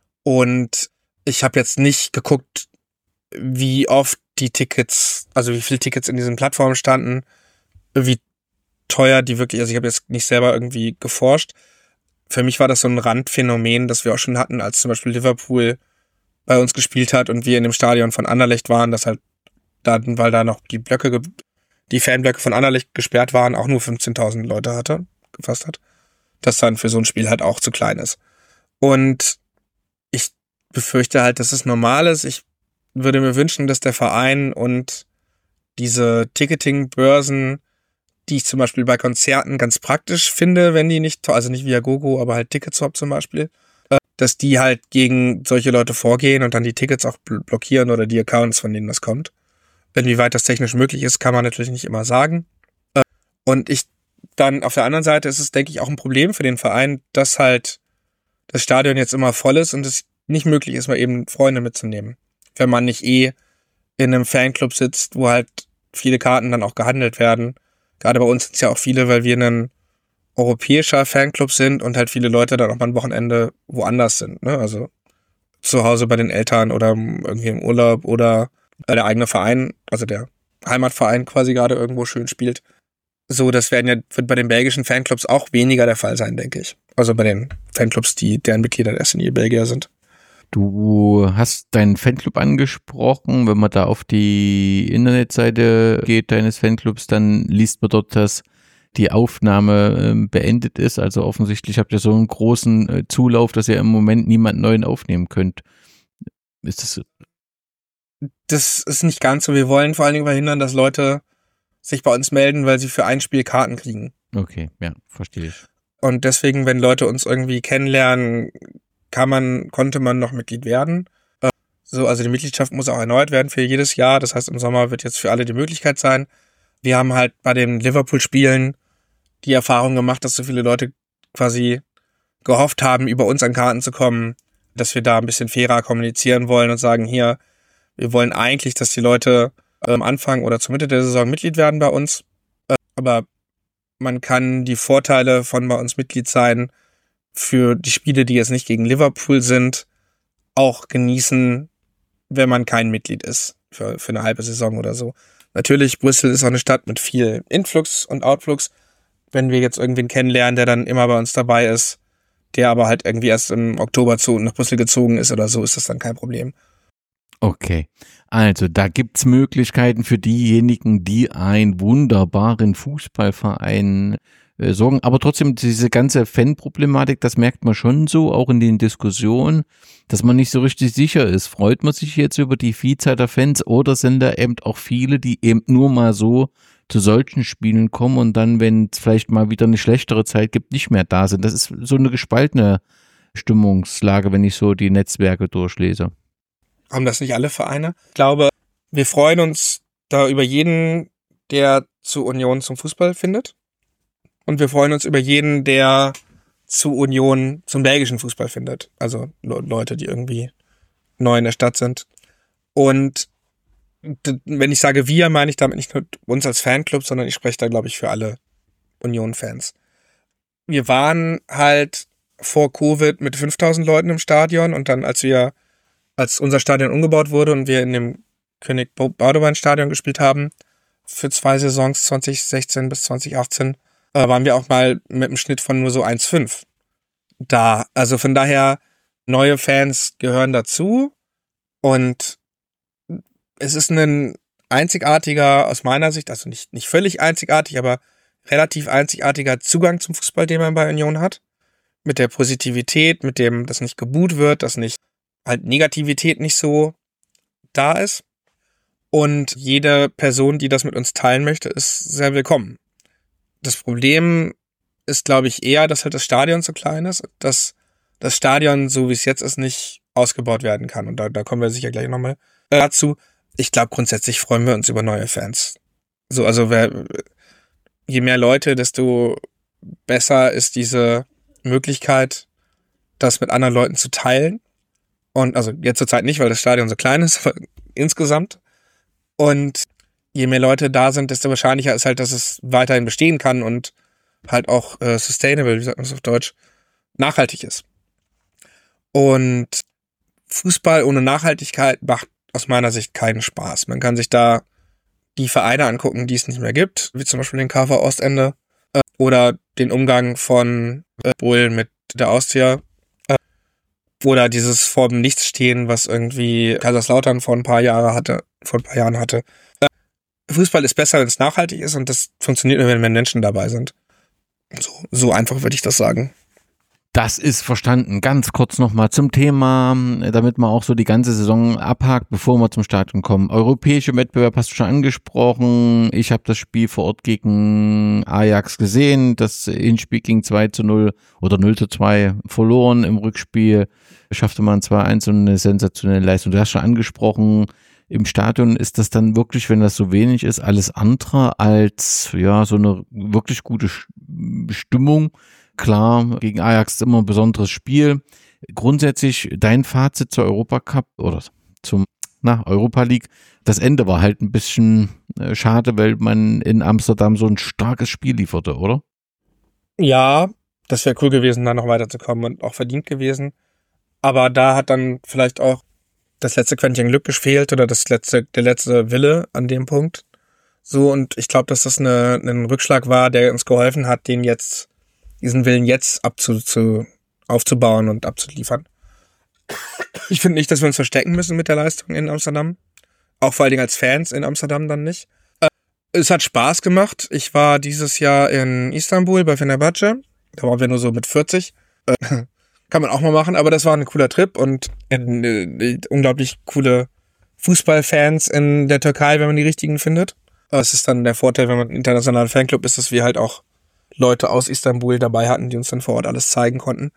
Und ich habe jetzt nicht geguckt, wie oft die Tickets, also wie viele Tickets in diesen Plattformen standen, wie teuer die wirklich, also ich habe jetzt nicht selber irgendwie geforscht. Für mich war das so ein Randphänomen, das wir auch schon hatten, als zum Beispiel Liverpool bei uns gespielt hat und wir in dem Stadion von Anderlecht waren, dass halt dann, weil da noch die Fanblöcke von Anderlecht gesperrt waren, auch nur 15.000 Leute gefasst hat. das dann für so ein Spiel halt auch zu klein ist. Und ich befürchte halt, dass es normal ist. Ich würde mir wünschen, dass der Verein und diese Ticketing-Börsen, die ich zum Beispiel bei Konzerten ganz praktisch finde, wenn die nicht, also nicht Viagogo, aber halt Ticketswap zum Beispiel, dass die halt gegen solche Leute vorgehen und dann die Tickets auch blockieren oder die Accounts, von denen das kommt. Inwieweit das technisch möglich ist, kann man natürlich nicht immer sagen. Und dann auf der anderen Seite ist es, denke ich, auch ein Problem für den Verein, dass halt das Stadion jetzt immer voll ist und es nicht möglich ist, mal eben Freunde mitzunehmen. Wenn man nicht in einem Fanclub sitzt, wo halt viele Karten dann auch gehandelt werden. Gerade bei uns sind es ja auch viele, weil wir ein europäischer Fanclub sind und halt viele Leute dann auch mal ein Wochenende woanders sind, ne? Also zu Hause bei den Eltern oder irgendwie im Urlaub oder der eigene Verein, also der Heimatverein quasi gerade irgendwo schön spielt. So, das wird bei den belgischen Fanclubs auch weniger der Fall sein, denke ich. Also bei den Fanclubs, deren Mitglieder erst in Belgier sind. Du hast deinen Fanclub angesprochen. Wenn man da auf die Internetseite geht deines Fanclubs, dann liest man dort, dass die Aufnahme beendet ist. Also offensichtlich habt ihr so einen großen Zulauf, dass ihr im Moment niemanden neuen aufnehmen könnt. Ist das so? Das ist nicht ganz so. Wir wollen vor allen Dingen verhindern, dass Leute sich bei uns melden, weil sie für ein Spiel Karten kriegen. Okay, ja, verstehe ich. Und deswegen, wenn Leute uns irgendwie kennenlernen, konnte man noch Mitglied werden. Also die Mitgliedschaft muss auch erneuert werden für jedes Jahr. Das heißt, im Sommer wird jetzt für alle die Möglichkeit sein. Wir haben halt bei den Liverpool-Spielen die Erfahrung gemacht, dass so viele Leute quasi gehofft haben, über uns an Karten zu kommen, dass wir da ein bisschen fairer kommunizieren wollen und sagen, hier, wir wollen eigentlich, dass die Leute am Anfang oder zur Mitte der Saison Mitglied werden bei uns. Aber man kann die Vorteile von bei uns Mitglied sein für die Spiele, die jetzt nicht gegen Liverpool sind, auch genießen, wenn man kein Mitglied ist für eine halbe Saison oder so. Natürlich, Brüssel ist auch eine Stadt mit viel Influx und Outflux. Wenn wir jetzt irgendwen kennenlernen, der dann immer bei uns dabei ist, der aber halt irgendwie erst im Oktober nach Brüssel gezogen ist oder so, ist das dann kein Problem. Okay, also da gibt's Möglichkeiten für diejenigen, die einen wunderbaren Fußballverein sorgen, aber trotzdem diese ganze Fanproblematik, das merkt man schon so, auch in den Diskussionen, dass man nicht so richtig sicher ist. Freut man sich jetzt über die Vielzahl der Fans oder sind da eben auch viele, die eben nur mal so zu solchen Spielen kommen und dann, wenn es vielleicht mal wieder eine schlechtere Zeit gibt, nicht mehr da sind. Das ist so eine gespaltene Stimmungslage, wenn ich so die Netzwerke durchlese. Haben das nicht alle Vereine? Ich glaube, wir freuen uns da über jeden, der zu Union zum Fußball findet. Und wir freuen uns über jeden, der zu Union zum belgischen Fußball findet. Also Leute, die irgendwie neu in der Stadt sind. Und wenn ich sage wir, meine ich damit nicht nur uns als Fanclub, sondern ich spreche da, glaube ich, für alle Union-Fans. Wir waren halt vor Covid mit 5.000 Leuten im Stadion und dann, als unser Stadion umgebaut wurde und wir in dem König Baudouin-Stadion gespielt haben, für 2 Saisons 2016 bis 2018, waren wir auch mal mit einem Schnitt von nur so 1,5 da. Also von daher, neue Fans gehören dazu und es ist ein einzigartiger, aus meiner Sicht, also nicht völlig einzigartig, aber relativ einzigartiger Zugang zum Fußball, den man bei Union hat. Mit der Positivität, mit dem, dass nicht geboot wird, dass nicht halt Negativität nicht so da ist. Und jede Person, die das mit uns teilen möchte, ist sehr willkommen. Das Problem ist, glaube ich, eher, dass halt das Stadion so klein ist, dass das Stadion, so wie es jetzt ist, nicht ausgebaut werden kann. Und da kommen wir sicher gleich nochmal dazu. Ich glaube, grundsätzlich freuen wir uns über neue Fans. So, also je mehr Leute, desto besser ist diese Möglichkeit, das mit anderen Leuten zu teilen. Und also jetzt zur Zeit nicht, weil das Stadion so klein ist, aber insgesamt. Und je mehr Leute da sind, desto wahrscheinlicher ist halt, dass es weiterhin bestehen kann und halt auch sustainable, wie sagt man das auf Deutsch, nachhaltig ist. Und Fußball ohne Nachhaltigkeit macht aus meiner Sicht keinen Spaß. Man kann sich da die Vereine angucken, die es nicht mehr gibt, wie zum Beispiel den KV Ostende oder den Umgang von Bull mit der Austria oder dieses vor dem Nichts stehen, was irgendwie Kaiserslautern vor ein paar Jahren hatte. Fußball ist besser, wenn es nachhaltig ist und das funktioniert nur, wenn Menschen dabei sind. So einfach würde ich das sagen. Das ist verstanden. Ganz kurz nochmal zum Thema, damit man auch so die ganze Saison abhakt, bevor wir zum Stadion kommen. Europäische Wettbewerb hast du schon angesprochen. Ich habe das Spiel vor Ort gegen Ajax gesehen. Das Hinspiel ging 2-0 oder 0-2 verloren. Im Rückspiel schaffte man 2-1 und eine sensationelle Leistung. Du hast schon angesprochen, im Stadion ist das dann wirklich, wenn das so wenig ist, alles andere als ja so eine wirklich gute Stimmung. Klar, gegen Ajax ist immer ein besonderes Spiel. Grundsätzlich dein Fazit zur Europacup oder zum Europa League. Das Ende war halt ein bisschen schade, weil man in Amsterdam so ein starkes Spiel lieferte, oder? Ja, das wäre cool gewesen, da noch weiterzukommen und auch verdient gewesen. Aber da hat dann vielleicht auch das letzte Quäntchen Glück gefehlt oder der letzte Wille an dem Punkt. So, und ich glaube, dass das ein Rückschlag war, der uns geholfen hat, diesen Willen jetzt aufzubauen und abzuliefern. Ich finde nicht, dass wir uns verstecken müssen mit der Leistung in Amsterdam. Auch vor allen Dingen als Fans in Amsterdam dann nicht. Es hat Spaß gemacht. Ich war dieses Jahr in Istanbul bei Fenerbahce. Da waren wir nur so mit 40. Kann man auch mal machen, aber das war ein cooler Trip und unglaublich coole Fußballfans in der Türkei, wenn man die richtigen findet. Das ist dann der Vorteil, wenn man ein internationaler Fanclub ist, dass wir halt auch Leute aus Istanbul dabei hatten, die uns dann vor Ort alles zeigen konnten.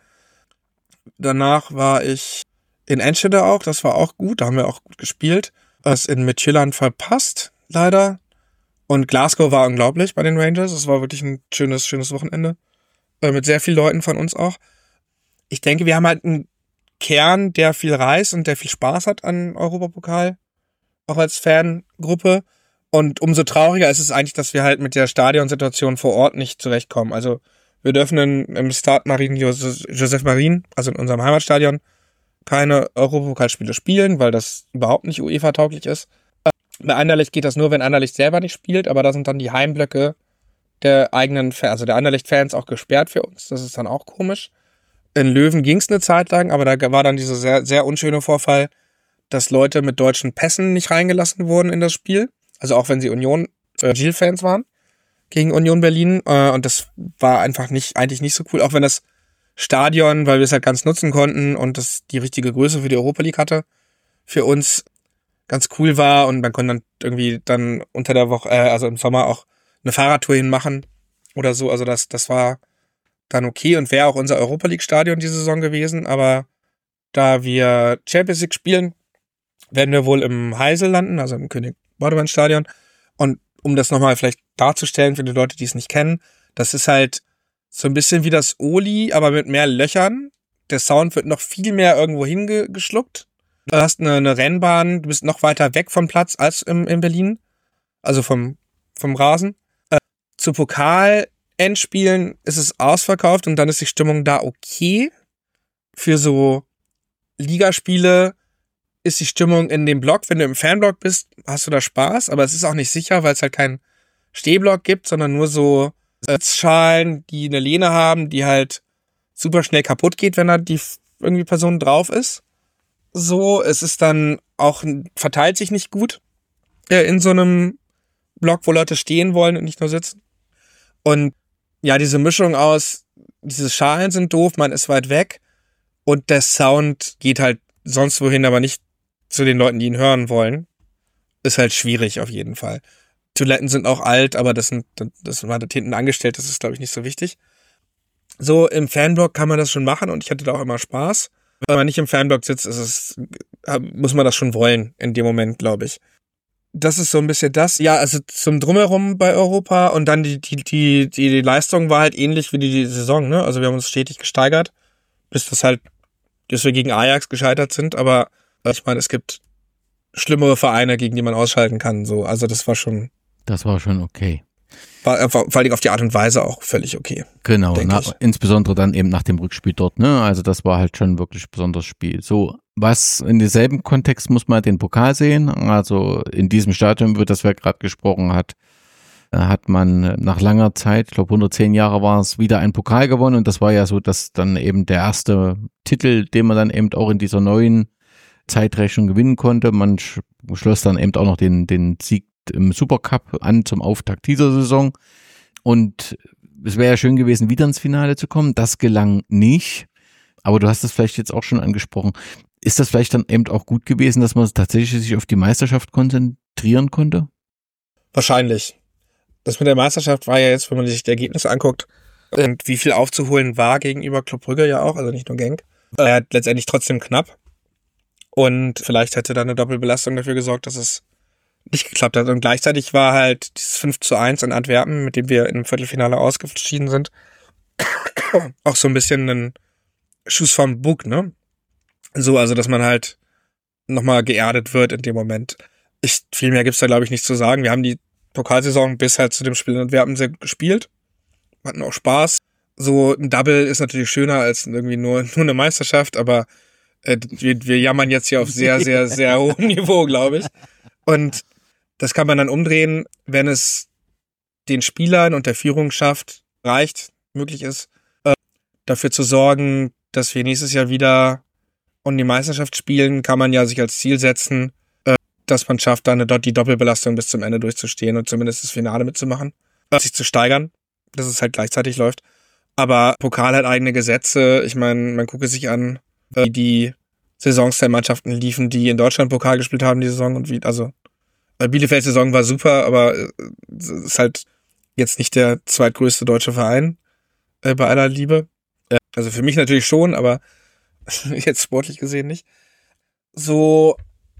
Danach war ich in Enschede auch, das war auch gut, da haben wir auch gut gespielt. Das in Midtjylland verpasst, leider. Und Glasgow war unglaublich bei den Rangers, es war wirklich ein schönes Wochenende. Mit sehr vielen Leuten von uns auch. Ich denke, wir haben halt einen Kern, der viel reist und der viel Spaß hat an Europapokal, auch als Fangruppe. Und umso trauriger ist es eigentlich, dass wir halt mit der Stadionsituation vor Ort nicht zurechtkommen. Also wir dürfen im Stade Marine Joseph Marin, also in unserem Heimatstadion, keine Europapokalspiele spielen, weil das überhaupt nicht UEFA-tauglich ist. Bei Anderlecht geht das nur, wenn Anderlecht selber nicht spielt, aber da sind dann die Heimblöcke der eigenen Fans, also der Anderlecht-Fans auch gesperrt für uns. Das ist dann auch komisch. In Löwen ging es eine Zeit lang, aber da war dann dieser sehr, sehr unschöne Vorfall, dass Leute mit deutschen Pässen nicht reingelassen wurden in das Spiel. Also auch wenn sie Gilles-Fans waren, gegen Union Berlin. Und das war einfach eigentlich nicht so cool. Auch wenn das Stadion, weil wir es halt ganz nutzen konnten und das die richtige Größe für die Europa League hatte, für uns ganz cool war. Und man konnte dann irgendwie dann unter der Woche, also im Sommer auch eine Fahrradtour hinmachen oder so. Also das war dann okay und wäre auch unser Europa League Stadion diese Saison gewesen. Aber da wir Champions League spielen, werden wir wohl im Heysel landen, also im König-Baudemann-Stadion. Und um das nochmal vielleicht darzustellen für die Leute, die es nicht kennen, das ist halt so ein bisschen wie das Oli, aber mit mehr Löchern. Der Sound wird noch viel mehr irgendwo hingeschluckt. Du hast eine Rennbahn, du bist noch weiter weg vom Platz als in Berlin, also vom Rasen. Zu Pokal-Endspielen ist es ausverkauft und dann ist die Stimmung da okay. Für so Ligaspiele ist die Stimmung in dem Block, wenn du im Fanblock bist, hast du da Spaß, aber es ist auch nicht sicher, weil es halt keinen Stehblock gibt, sondern nur so Sitzschalen, die eine Lehne haben, die halt super schnell kaputt geht, wenn da die irgendwie Person drauf ist. So, es ist dann auch, verteilt sich nicht gut in so einem Block, wo Leute stehen wollen und nicht nur sitzen. Und ja, diese Mischung aus, diese Schalen sind doof, man ist weit weg und der Sound geht halt sonst wohin, aber nicht zu den Leuten, die ihn hören wollen, ist halt schwierig auf jeden Fall. Toiletten sind auch alt, aber das war da hinten angestellt, das ist, glaube ich, nicht so wichtig. So, im Fanblock kann man das schon machen und ich hatte da auch immer Spaß. Wenn man nicht im Fanblock sitzt, muss man das schon wollen in dem Moment, glaube ich. Das ist so ein bisschen das. Ja, also zum Drumherum bei Europa und dann die Leistung war halt ähnlich wie die Saison, ne? Also wir haben uns stetig gesteigert, bis wir gegen Ajax gescheitert sind, aber ich meine, es gibt schlimmere Vereine, gegen die man ausschalten kann, so. Also das war schon okay. War vor allem auf die Art und Weise auch völlig okay. Genau, insbesondere dann eben nach dem Rückspiel dort, ne? Also das war halt schon wirklich ein besonderes Spiel. So, was in demselben Kontext muss man den Pokal sehen. Also in diesem Stadion, über das wir gerade gesprochen hat man nach langer Zeit, ich glaube 110 Jahre war es, wieder einen Pokal gewonnen und das war ja so, dass dann eben der erste Titel, den man dann eben auch in dieser neuen Zeitrechnung gewinnen konnte. Man schloss dann eben auch noch den Sieg im Supercup an zum Auftakt dieser Saison. Und es wäre ja schön gewesen, wieder ins Finale zu kommen. Das gelang nicht. Aber du hast das vielleicht jetzt auch schon angesprochen. Ist das vielleicht dann eben auch gut gewesen, dass man tatsächlich sich auf die Meisterschaft konzentrieren konnte? Wahrscheinlich. Das mit der Meisterschaft war ja jetzt, wenn man sich die Ergebnisse anguckt, und wie viel aufzuholen war gegenüber Club Brügge ja auch, also nicht nur Genk. Letztendlich trotzdem knapp. Und vielleicht hätte da eine Doppelbelastung dafür gesorgt, dass es nicht geklappt hat. Und gleichzeitig war halt dieses 5:1 in Antwerpen, mit dem wir im Viertelfinale ausgeschieden sind, auch so ein bisschen ein Schuss vom Bug, ne? So, also, dass man halt nochmal geerdet wird in dem Moment. Viel mehr gibt's da, glaube ich, nicht zu sagen. Wir haben die Pokalsaison bis halt zu dem Spiel in Antwerpen sehr gut gespielt. Hatten auch Spaß. So ein Double ist natürlich schöner als irgendwie nur eine Meisterschaft, aber wir jammern jetzt hier auf sehr, sehr, sehr hohem Niveau, glaube ich. Und das kann man dann umdrehen, wenn es den Spielern und der Führung möglich ist, dafür zu sorgen, dass wir nächstes Jahr wieder um die Meisterschaft spielen, kann man ja sich als Ziel setzen, dass man schafft, dann die Doppelbelastung bis zum Ende durchzustehen und zumindest das Finale mitzumachen, sich zu steigern, dass es halt gleichzeitig läuft. Aber Pokal hat eigene Gesetze. Ich meine, man gucke sich an, wie die Saisons der Mannschaften liefen, die in Deutschland Pokal gespielt haben, die Saison. Und Bielefeld-Saison war super, aber es ist halt jetzt nicht der zweitgrößte deutsche Verein, bei aller Liebe. Also für mich natürlich schon, aber jetzt sportlich gesehen nicht. So,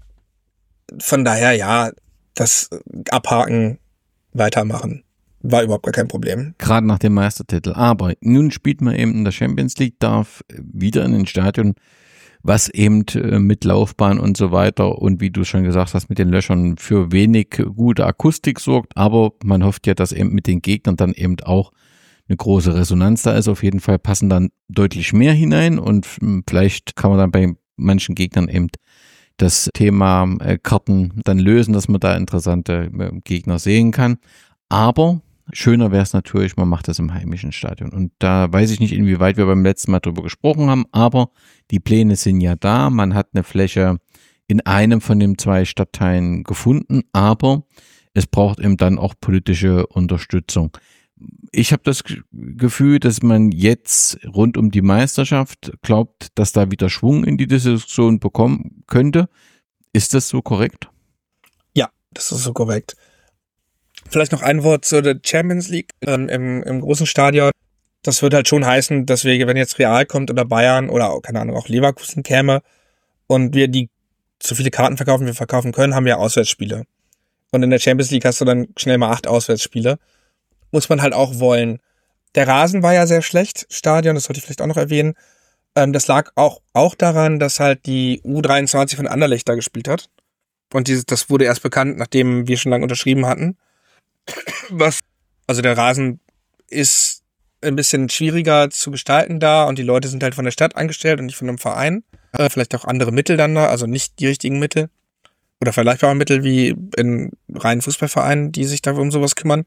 von daher, ja, das Abhaken, weitermachen, war überhaupt gar kein Problem. Gerade nach dem Meistertitel. Aber nun spielt man eben in der Champions League, darf wieder in ein Stadion, was eben mit Laufbahn und so weiter und wie du schon gesagt hast, mit den Löchern für wenig gute Akustik sorgt. Aber man hofft ja, dass eben mit den Gegnern dann eben auch eine große Resonanz da ist. Auf jeden Fall passen dann deutlich mehr hinein und vielleicht kann man dann bei manchen Gegnern eben das Thema Karten dann lösen, dass man da interessante Gegner sehen kann. Aber schöner wäre es natürlich, man macht das im heimischen Stadion. Und da weiß ich nicht, inwieweit wir beim letzten Mal drüber gesprochen haben, aber die Pläne sind ja da. Man hat eine Fläche in einem von den 2 Stadtteilen gefunden, aber es braucht eben dann auch politische Unterstützung. Ich habe das Gefühl, dass man jetzt rund um die Meisterschaft glaubt, dass da wieder Schwung in die Diskussion bekommen könnte. Ist das so korrekt? Ja, das ist so korrekt. Vielleicht noch ein Wort zu der Champions League im großen Stadion. Das würde halt schon heißen, dass wir, wenn jetzt Real kommt oder Bayern oder, keine Ahnung, auch Leverkusen käme und wir die so viele Karten verkaufen, wie wir verkaufen können, haben wir Auswärtsspiele. Und in der Champions League hast du dann schnell mal 8 Auswärtsspiele. Muss man halt auch wollen. Der Rasen war ja sehr schlecht, Stadion, das sollte ich vielleicht auch noch erwähnen. Das lag auch daran, dass halt die U23 von Anderlecht da gespielt hat. Und das wurde erst bekannt, nachdem wir schon lange unterschrieben hatten. Also der Rasen ist ein bisschen schwieriger zu gestalten da und die Leute sind halt von der Stadt angestellt und nicht von einem Verein. Vielleicht auch andere Mittel dann da, also nicht die richtigen Mittel. Oder vergleichbare Mittel wie in reinen Fußballvereinen, die sich da um sowas kümmern.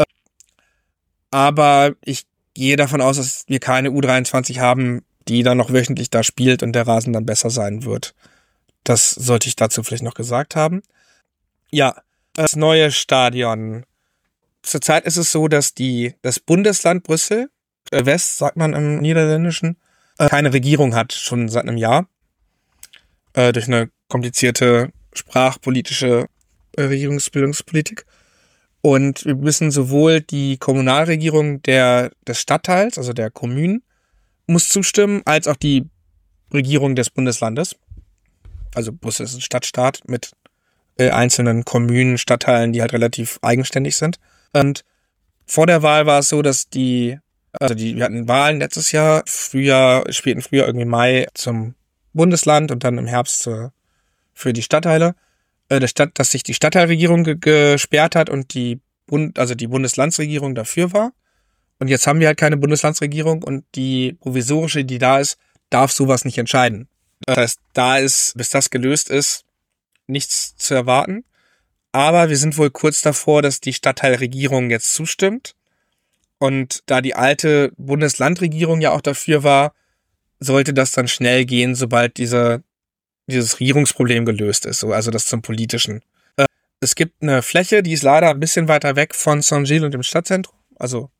Aber ich gehe davon aus, dass wir keine U23 haben, die dann noch wöchentlich da spielt und der Rasen dann besser sein wird. Das sollte ich dazu vielleicht noch gesagt haben. Ja, das neue Stadion. Zurzeit ist es so, dass das Bundesland Brüssel, West, sagt man im Niederländischen, keine Regierung hat, schon seit einem Jahr. Durch eine komplizierte sprachpolitische Regierungsbildungspolitik. Und wir müssen sowohl die Kommunalregierung des Stadtteils, also der Kommunen, muss zustimmen, als auch die Regierung des Bundeslandes. Also Brüssel ist ein Stadtstaat mit einzelnen Kommunen, Stadtteilen, die halt relativ eigenständig sind. Und vor der Wahl war es so, dass wir hatten Wahlen letztes Jahr, späten Frühjahr, irgendwie Mai zum Bundesland und dann im Herbst für die Stadtteile. Dass sich die Stadtteilregierung gesperrt hat und die Bundeslandsregierung dafür war. Und jetzt haben wir halt keine Bundeslandsregierung und die provisorische, die da ist, darf sowas nicht entscheiden. Das heißt, bis das gelöst ist, nichts zu erwarten. Aber wir sind wohl kurz davor, dass die Stadtteilregierung jetzt zustimmt. Und da die alte Bundeslandregierung ja auch dafür war, sollte das dann schnell gehen, sobald dieses Regierungsproblem gelöst ist. Also das zum Politischen. Es gibt eine Fläche, die ist leider ein bisschen weiter weg von Saint-Gilles und dem Stadtzentrum. Also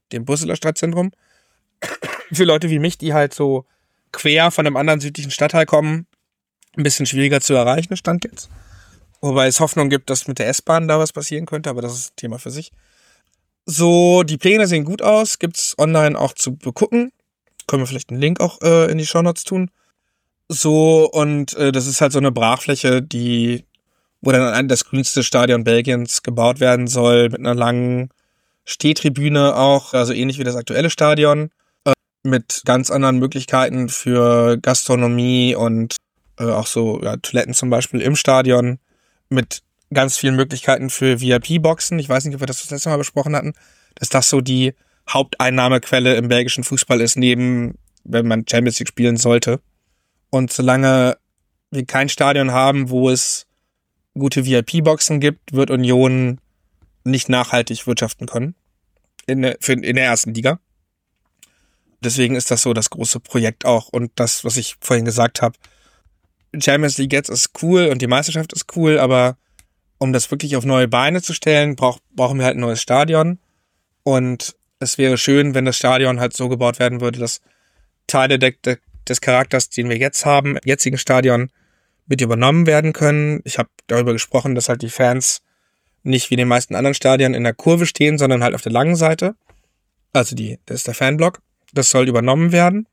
dem Brüsseler Stadtzentrum. Für Leute wie mich, die halt so quer von einem anderen südlichen Stadtteil kommen, ein bisschen schwieriger zu erreichen, Stand jetzt. Wobei es Hoffnung gibt, dass mit der S-Bahn da was passieren könnte, aber das ist ein Thema für sich. So, die Pläne sehen gut aus, gibt's online auch zu begucken. Können wir vielleicht einen Link auch in die Shownotes tun. So, und das ist halt so eine Brachfläche, wo dann das grünste Stadion Belgiens gebaut werden soll, mit einer langen Stehtribüne auch, also ähnlich wie das aktuelle Stadion, mit ganz anderen Möglichkeiten für Gastronomie und auch so Toiletten zum Beispiel im Stadion, mit ganz vielen Möglichkeiten für VIP-Boxen. Ich weiß nicht, ob wir das letzte Mal besprochen hatten, dass das so die Haupteinnahmequelle im belgischen Fußball ist, neben, wenn man Champions League spielen sollte. Und solange wir kein Stadion haben, wo es gute VIP-Boxen gibt, wird Union nicht nachhaltig wirtschaften können in der ersten Liga. Deswegen ist das so das große Projekt auch. Und das, was ich vorhin gesagt habe, Champions League jetzt ist cool und die Meisterschaft ist cool, aber um das wirklich auf neue Beine zu stellen, brauchen wir halt ein neues Stadion. Und es wäre schön, wenn das Stadion halt so gebaut werden würde, dass Teile des Charakters, den wir jetzt haben, im jetzigen Stadion, mit übernommen werden können. Ich habe darüber gesprochen, dass halt die Fans nicht wie in den meisten anderen Stadien in der Kurve stehen, sondern halt auf der langen Seite. Also das ist der Fanblock. Das soll übernommen werden.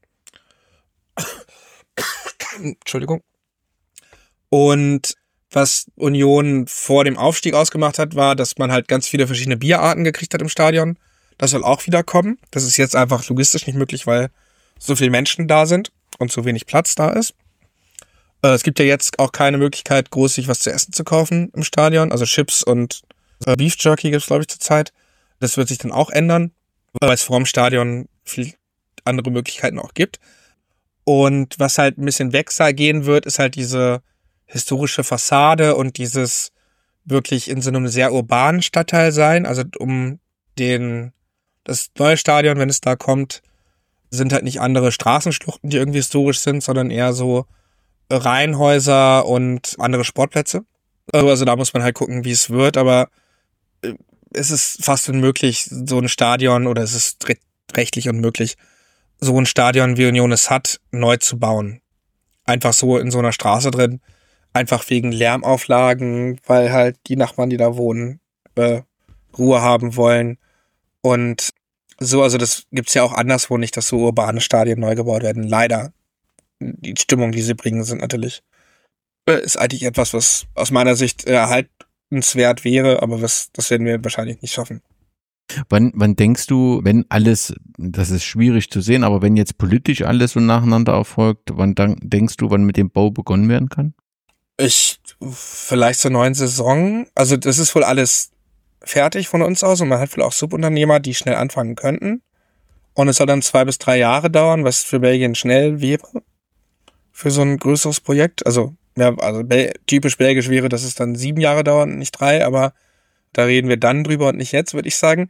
Entschuldigung. Und was Union vor dem Aufstieg ausgemacht hat, war, dass man halt ganz viele verschiedene Bierarten gekriegt hat im Stadion. Das soll auch wieder kommen. Das ist jetzt einfach logistisch nicht möglich, weil so viele Menschen da sind und so wenig Platz da ist. Es gibt ja jetzt auch keine Möglichkeit, groß sich was zu essen zu kaufen im Stadion. Also Chips und Beef Jerky gibt es, glaube ich, zurzeit. Das wird sich dann auch ändern, weil es vor dem Stadion viel andere Möglichkeiten auch gibt. Und was halt ein bisschen gehen wird, ist halt diese historische Fassade und dieses wirklich in so einem sehr urbanen Stadtteil sein. Also das neue Stadion, wenn es da kommt, sind halt nicht andere Straßenschluchten, die irgendwie historisch sind, sondern eher so Reihenhäuser und andere Sportplätze. Also da muss man halt gucken, wie es wird, aber es ist fast unmöglich, so ein Stadion, oder es ist rechtlich unmöglich, so ein Stadion, wie Union es hat, neu zu bauen. Einfach so in so einer Straße drin, einfach wegen Lärmauflagen, weil halt die Nachbarn, die da wohnen, Ruhe haben wollen. Und so, also das gibt's ja auch anderswo nicht, dass so urbane Stadien neu gebaut werden. Leider. Die Stimmung, die sie bringen, ist eigentlich etwas, was aus meiner Sicht erhaltenswert wäre, aber das werden wir wahrscheinlich nicht schaffen. Wann denkst du, wenn alles, das ist schwierig zu sehen, aber wenn jetzt politisch alles so nacheinander erfolgt, wann denkst du, wann mit dem Bau begonnen werden kann? Vielleicht zur neuen Saison. Also das ist wohl alles fertig von uns aus und man hat wohl auch Subunternehmer, die schnell anfangen könnten. Und es soll dann 2 bis 3 Jahre dauern, was für Belgien schnell wäre. Für so ein größeres Projekt. Also typisch belgisch wäre, dass es dann 7 Jahre dauert und nicht 3, aber da reden wir dann drüber und nicht jetzt, würde ich sagen.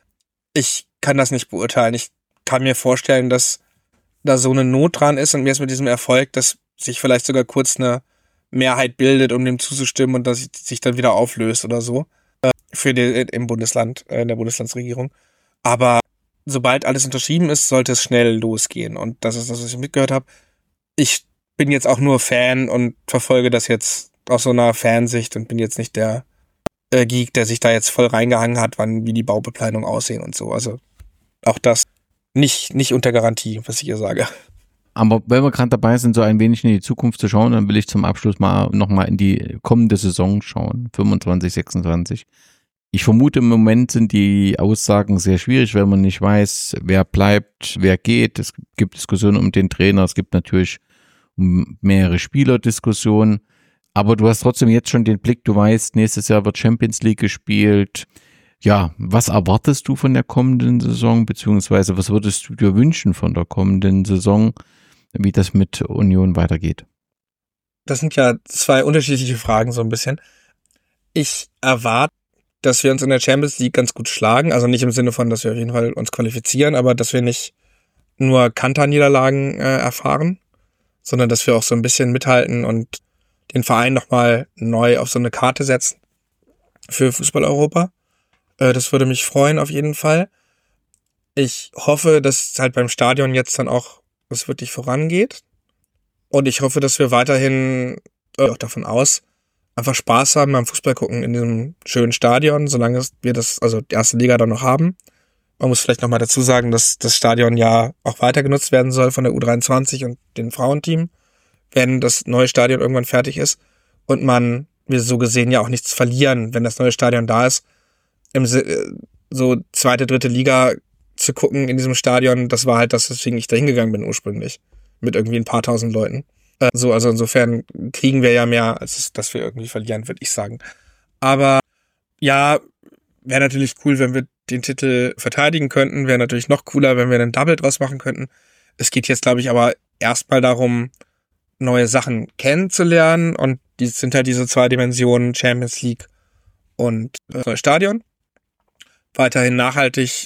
Ich kann das nicht beurteilen. Ich kann mir vorstellen, dass da so eine Not dran ist und mir ist mit diesem Erfolg, dass sich vielleicht sogar kurz eine Mehrheit bildet, um dem zuzustimmen und dass sich dann wieder auflöst oder so. Im Bundesland, in der Bundeslandsregierung. Aber sobald alles unterschrieben ist, sollte es schnell losgehen. Und das ist das, was ich mitgehört habe. Ich bin jetzt auch nur Fan und verfolge das jetzt aus so einer Fansicht und bin jetzt nicht der Geek, der sich da jetzt voll reingehangen hat, wie die Baubeplanungen aussehen und so. Also auch das nicht unter Garantie, was ich hier sage. Aber wenn wir gerade dabei sind, so ein wenig in die Zukunft zu schauen, dann will ich zum Abschluss nochmal in die kommende Saison schauen, 25, 26. Ich vermute, im Moment sind die Aussagen sehr schwierig, weil man nicht weiß, wer bleibt, wer geht. Es gibt Diskussionen um den Trainer, es gibt natürlich mehrere Spielerdiskussionen. Aber du hast trotzdem jetzt schon den Blick, du weißt, nächstes Jahr wird Champions League gespielt. Ja, was erwartest du von der kommenden Saison, beziehungsweise was würdest du dir wünschen von der kommenden Saison, wie das mit Union weitergeht? Das sind ja 2 unterschiedliche Fragen so ein bisschen. Ich erwarte, dass wir uns in der Champions League ganz gut schlagen. Also nicht im Sinne von, dass wir auf jeden Fall uns qualifizieren, aber dass wir nicht nur Kanterniederlagen erfahren, sondern dass wir auch so ein bisschen mithalten und den Verein nochmal neu auf so eine Karte setzen für Fußball-Europa. Das würde mich freuen auf jeden Fall. Ich hoffe, dass halt beim Stadion jetzt dann auch es wirklich vorangeht. Und ich hoffe, dass wir weiterhin auch davon aus, einfach Spaß haben beim Fußball gucken in diesem schönen Stadion, solange wir die erste Liga dann noch haben. Man muss vielleicht nochmal dazu sagen, dass das Stadion ja auch weiter genutzt werden soll von der U23 und dem Frauenteam, wenn das neue Stadion irgendwann fertig ist. Und wir so gesehen ja auch nichts verlieren, wenn das neue Stadion da ist. So zweite, dritte Liga zu gucken in diesem Stadion, das war halt das, weswegen ich da hingegangen bin ursprünglich. Mit irgendwie ein paar tausend Leuten. Also insofern kriegen wir ja mehr, als dass wir irgendwie verlieren, würde ich sagen. Aber ja, wäre natürlich cool, wenn wir den Titel verteidigen könnten. Wäre natürlich noch cooler, wenn wir einen Double draus machen könnten. Es geht jetzt, glaube ich, aber erstmal darum, neue Sachen kennenzulernen. Und die sind halt diese 2 Dimensionen, Champions League und Stadion. Weiterhin nachhaltig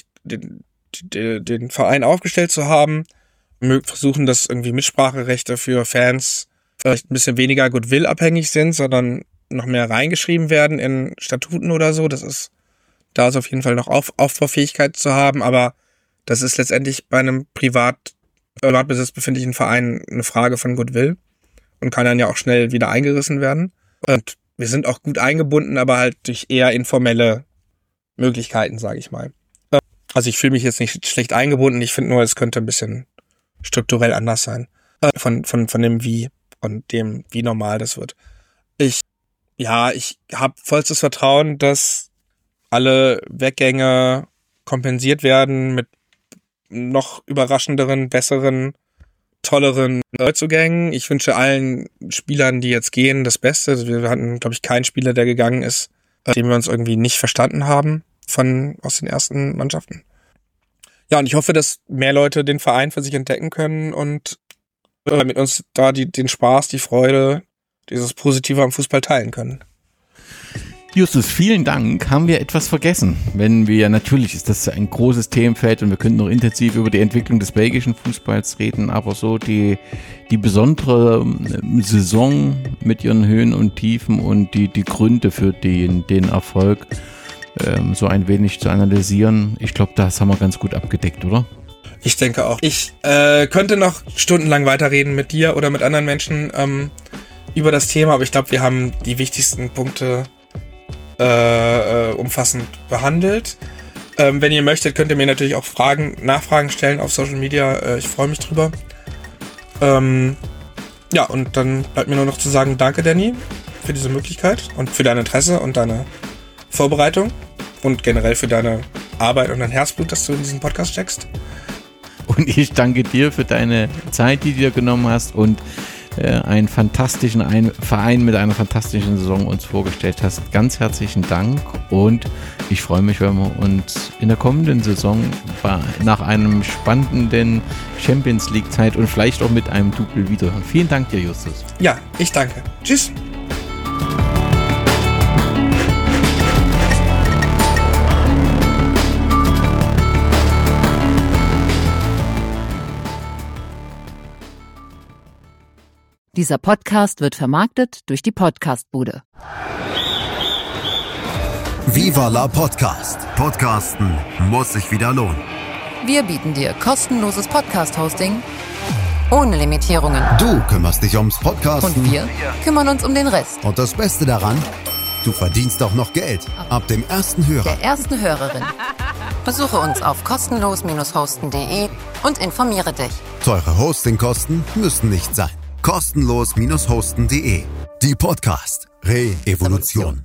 den Verein aufgestellt zu haben. Versuchen, dass irgendwie Mitspracherechte für Fans vielleicht ein bisschen weniger Goodwill abhängig sind, sondern noch mehr reingeschrieben werden in Statuten oder so. Da ist auf jeden Fall noch Aufbaufähigkeit zu haben, aber das ist letztendlich bei einem Privatbesitz befindlichen Verein eine Frage von Goodwill und kann dann ja auch schnell wieder eingerissen werden. Und wir sind auch gut eingebunden, aber halt durch eher informelle Möglichkeiten, sage ich mal. Also ich fühle mich jetzt nicht schlecht eingebunden, ich finde nur, es könnte ein bisschen strukturell anders sein. Von dem Wie und dem, wie normal das wird. Ich habe vollstes Vertrauen, dass alle Weggänge kompensiert werden mit noch überraschenderen, besseren, tolleren Neuzugängen. Ich wünsche allen Spielern, die jetzt gehen, das Beste. Also wir hatten, glaube ich, keinen Spieler, der gegangen ist, den wir uns irgendwie nicht verstanden haben aus den ersten Mannschaften. Ja, und ich hoffe, dass mehr Leute den Verein für sich entdecken können und mit uns da den Spaß, die Freude, dieses Positive am Fußball teilen können. Justus, vielen Dank. Haben wir etwas vergessen? Natürlich ist das ein großes Themenfeld und wir könnten noch intensiv über die Entwicklung des belgischen Fußballs reden, aber so die besondere Saison mit ihren Höhen und Tiefen und die Gründe für den Erfolg so ein wenig zu analysieren. Ich glaube, das haben wir ganz gut abgedeckt, oder? Ich denke auch. Ich könnte noch stundenlang weiterreden mit dir oder mit anderen Menschen über das Thema, aber ich glaube, wir haben die wichtigsten Punkte umfassend behandelt. Wenn ihr möchtet, könnt ihr mir natürlich auch Nachfragen stellen auf Social Media. Ich freue mich drüber. Ja, und dann bleibt mir nur noch zu sagen, danke Danny für diese Möglichkeit und für dein Interesse und deine Vorbereitung und generell für deine Arbeit und dein Herzblut, das du in diesen Podcast steckst. Und ich danke dir für deine Zeit, die du dir genommen hast und einen fantastischen Verein mit einer fantastischen Saison uns vorgestellt hast. Ganz herzlichen Dank und ich freue mich, wenn wir uns in der kommenden Saison nach einem spannenden Champions League Zeit und vielleicht auch mit einem Double wiederhören. Vielen Dank dir, Justus. Ja, ich danke. Tschüss. Dieser Podcast wird vermarktet durch die Podcastbude. Viva la Podcast. Podcasten muss sich wieder lohnen. Wir bieten dir kostenloses Podcast-Hosting ohne Limitierungen. Du kümmerst dich ums Podcasten. Und wir kümmern uns um den Rest. Und das Beste daran, du verdienst auch noch Geld. Ab dem ersten Hörer. Der ersten Hörerin. Besuche uns auf kostenlos-hosten.de und informiere dich. Teure Hostingkosten müssen nicht sein. Kostenlos-hosten.de. Die Podcast Re-Evolution.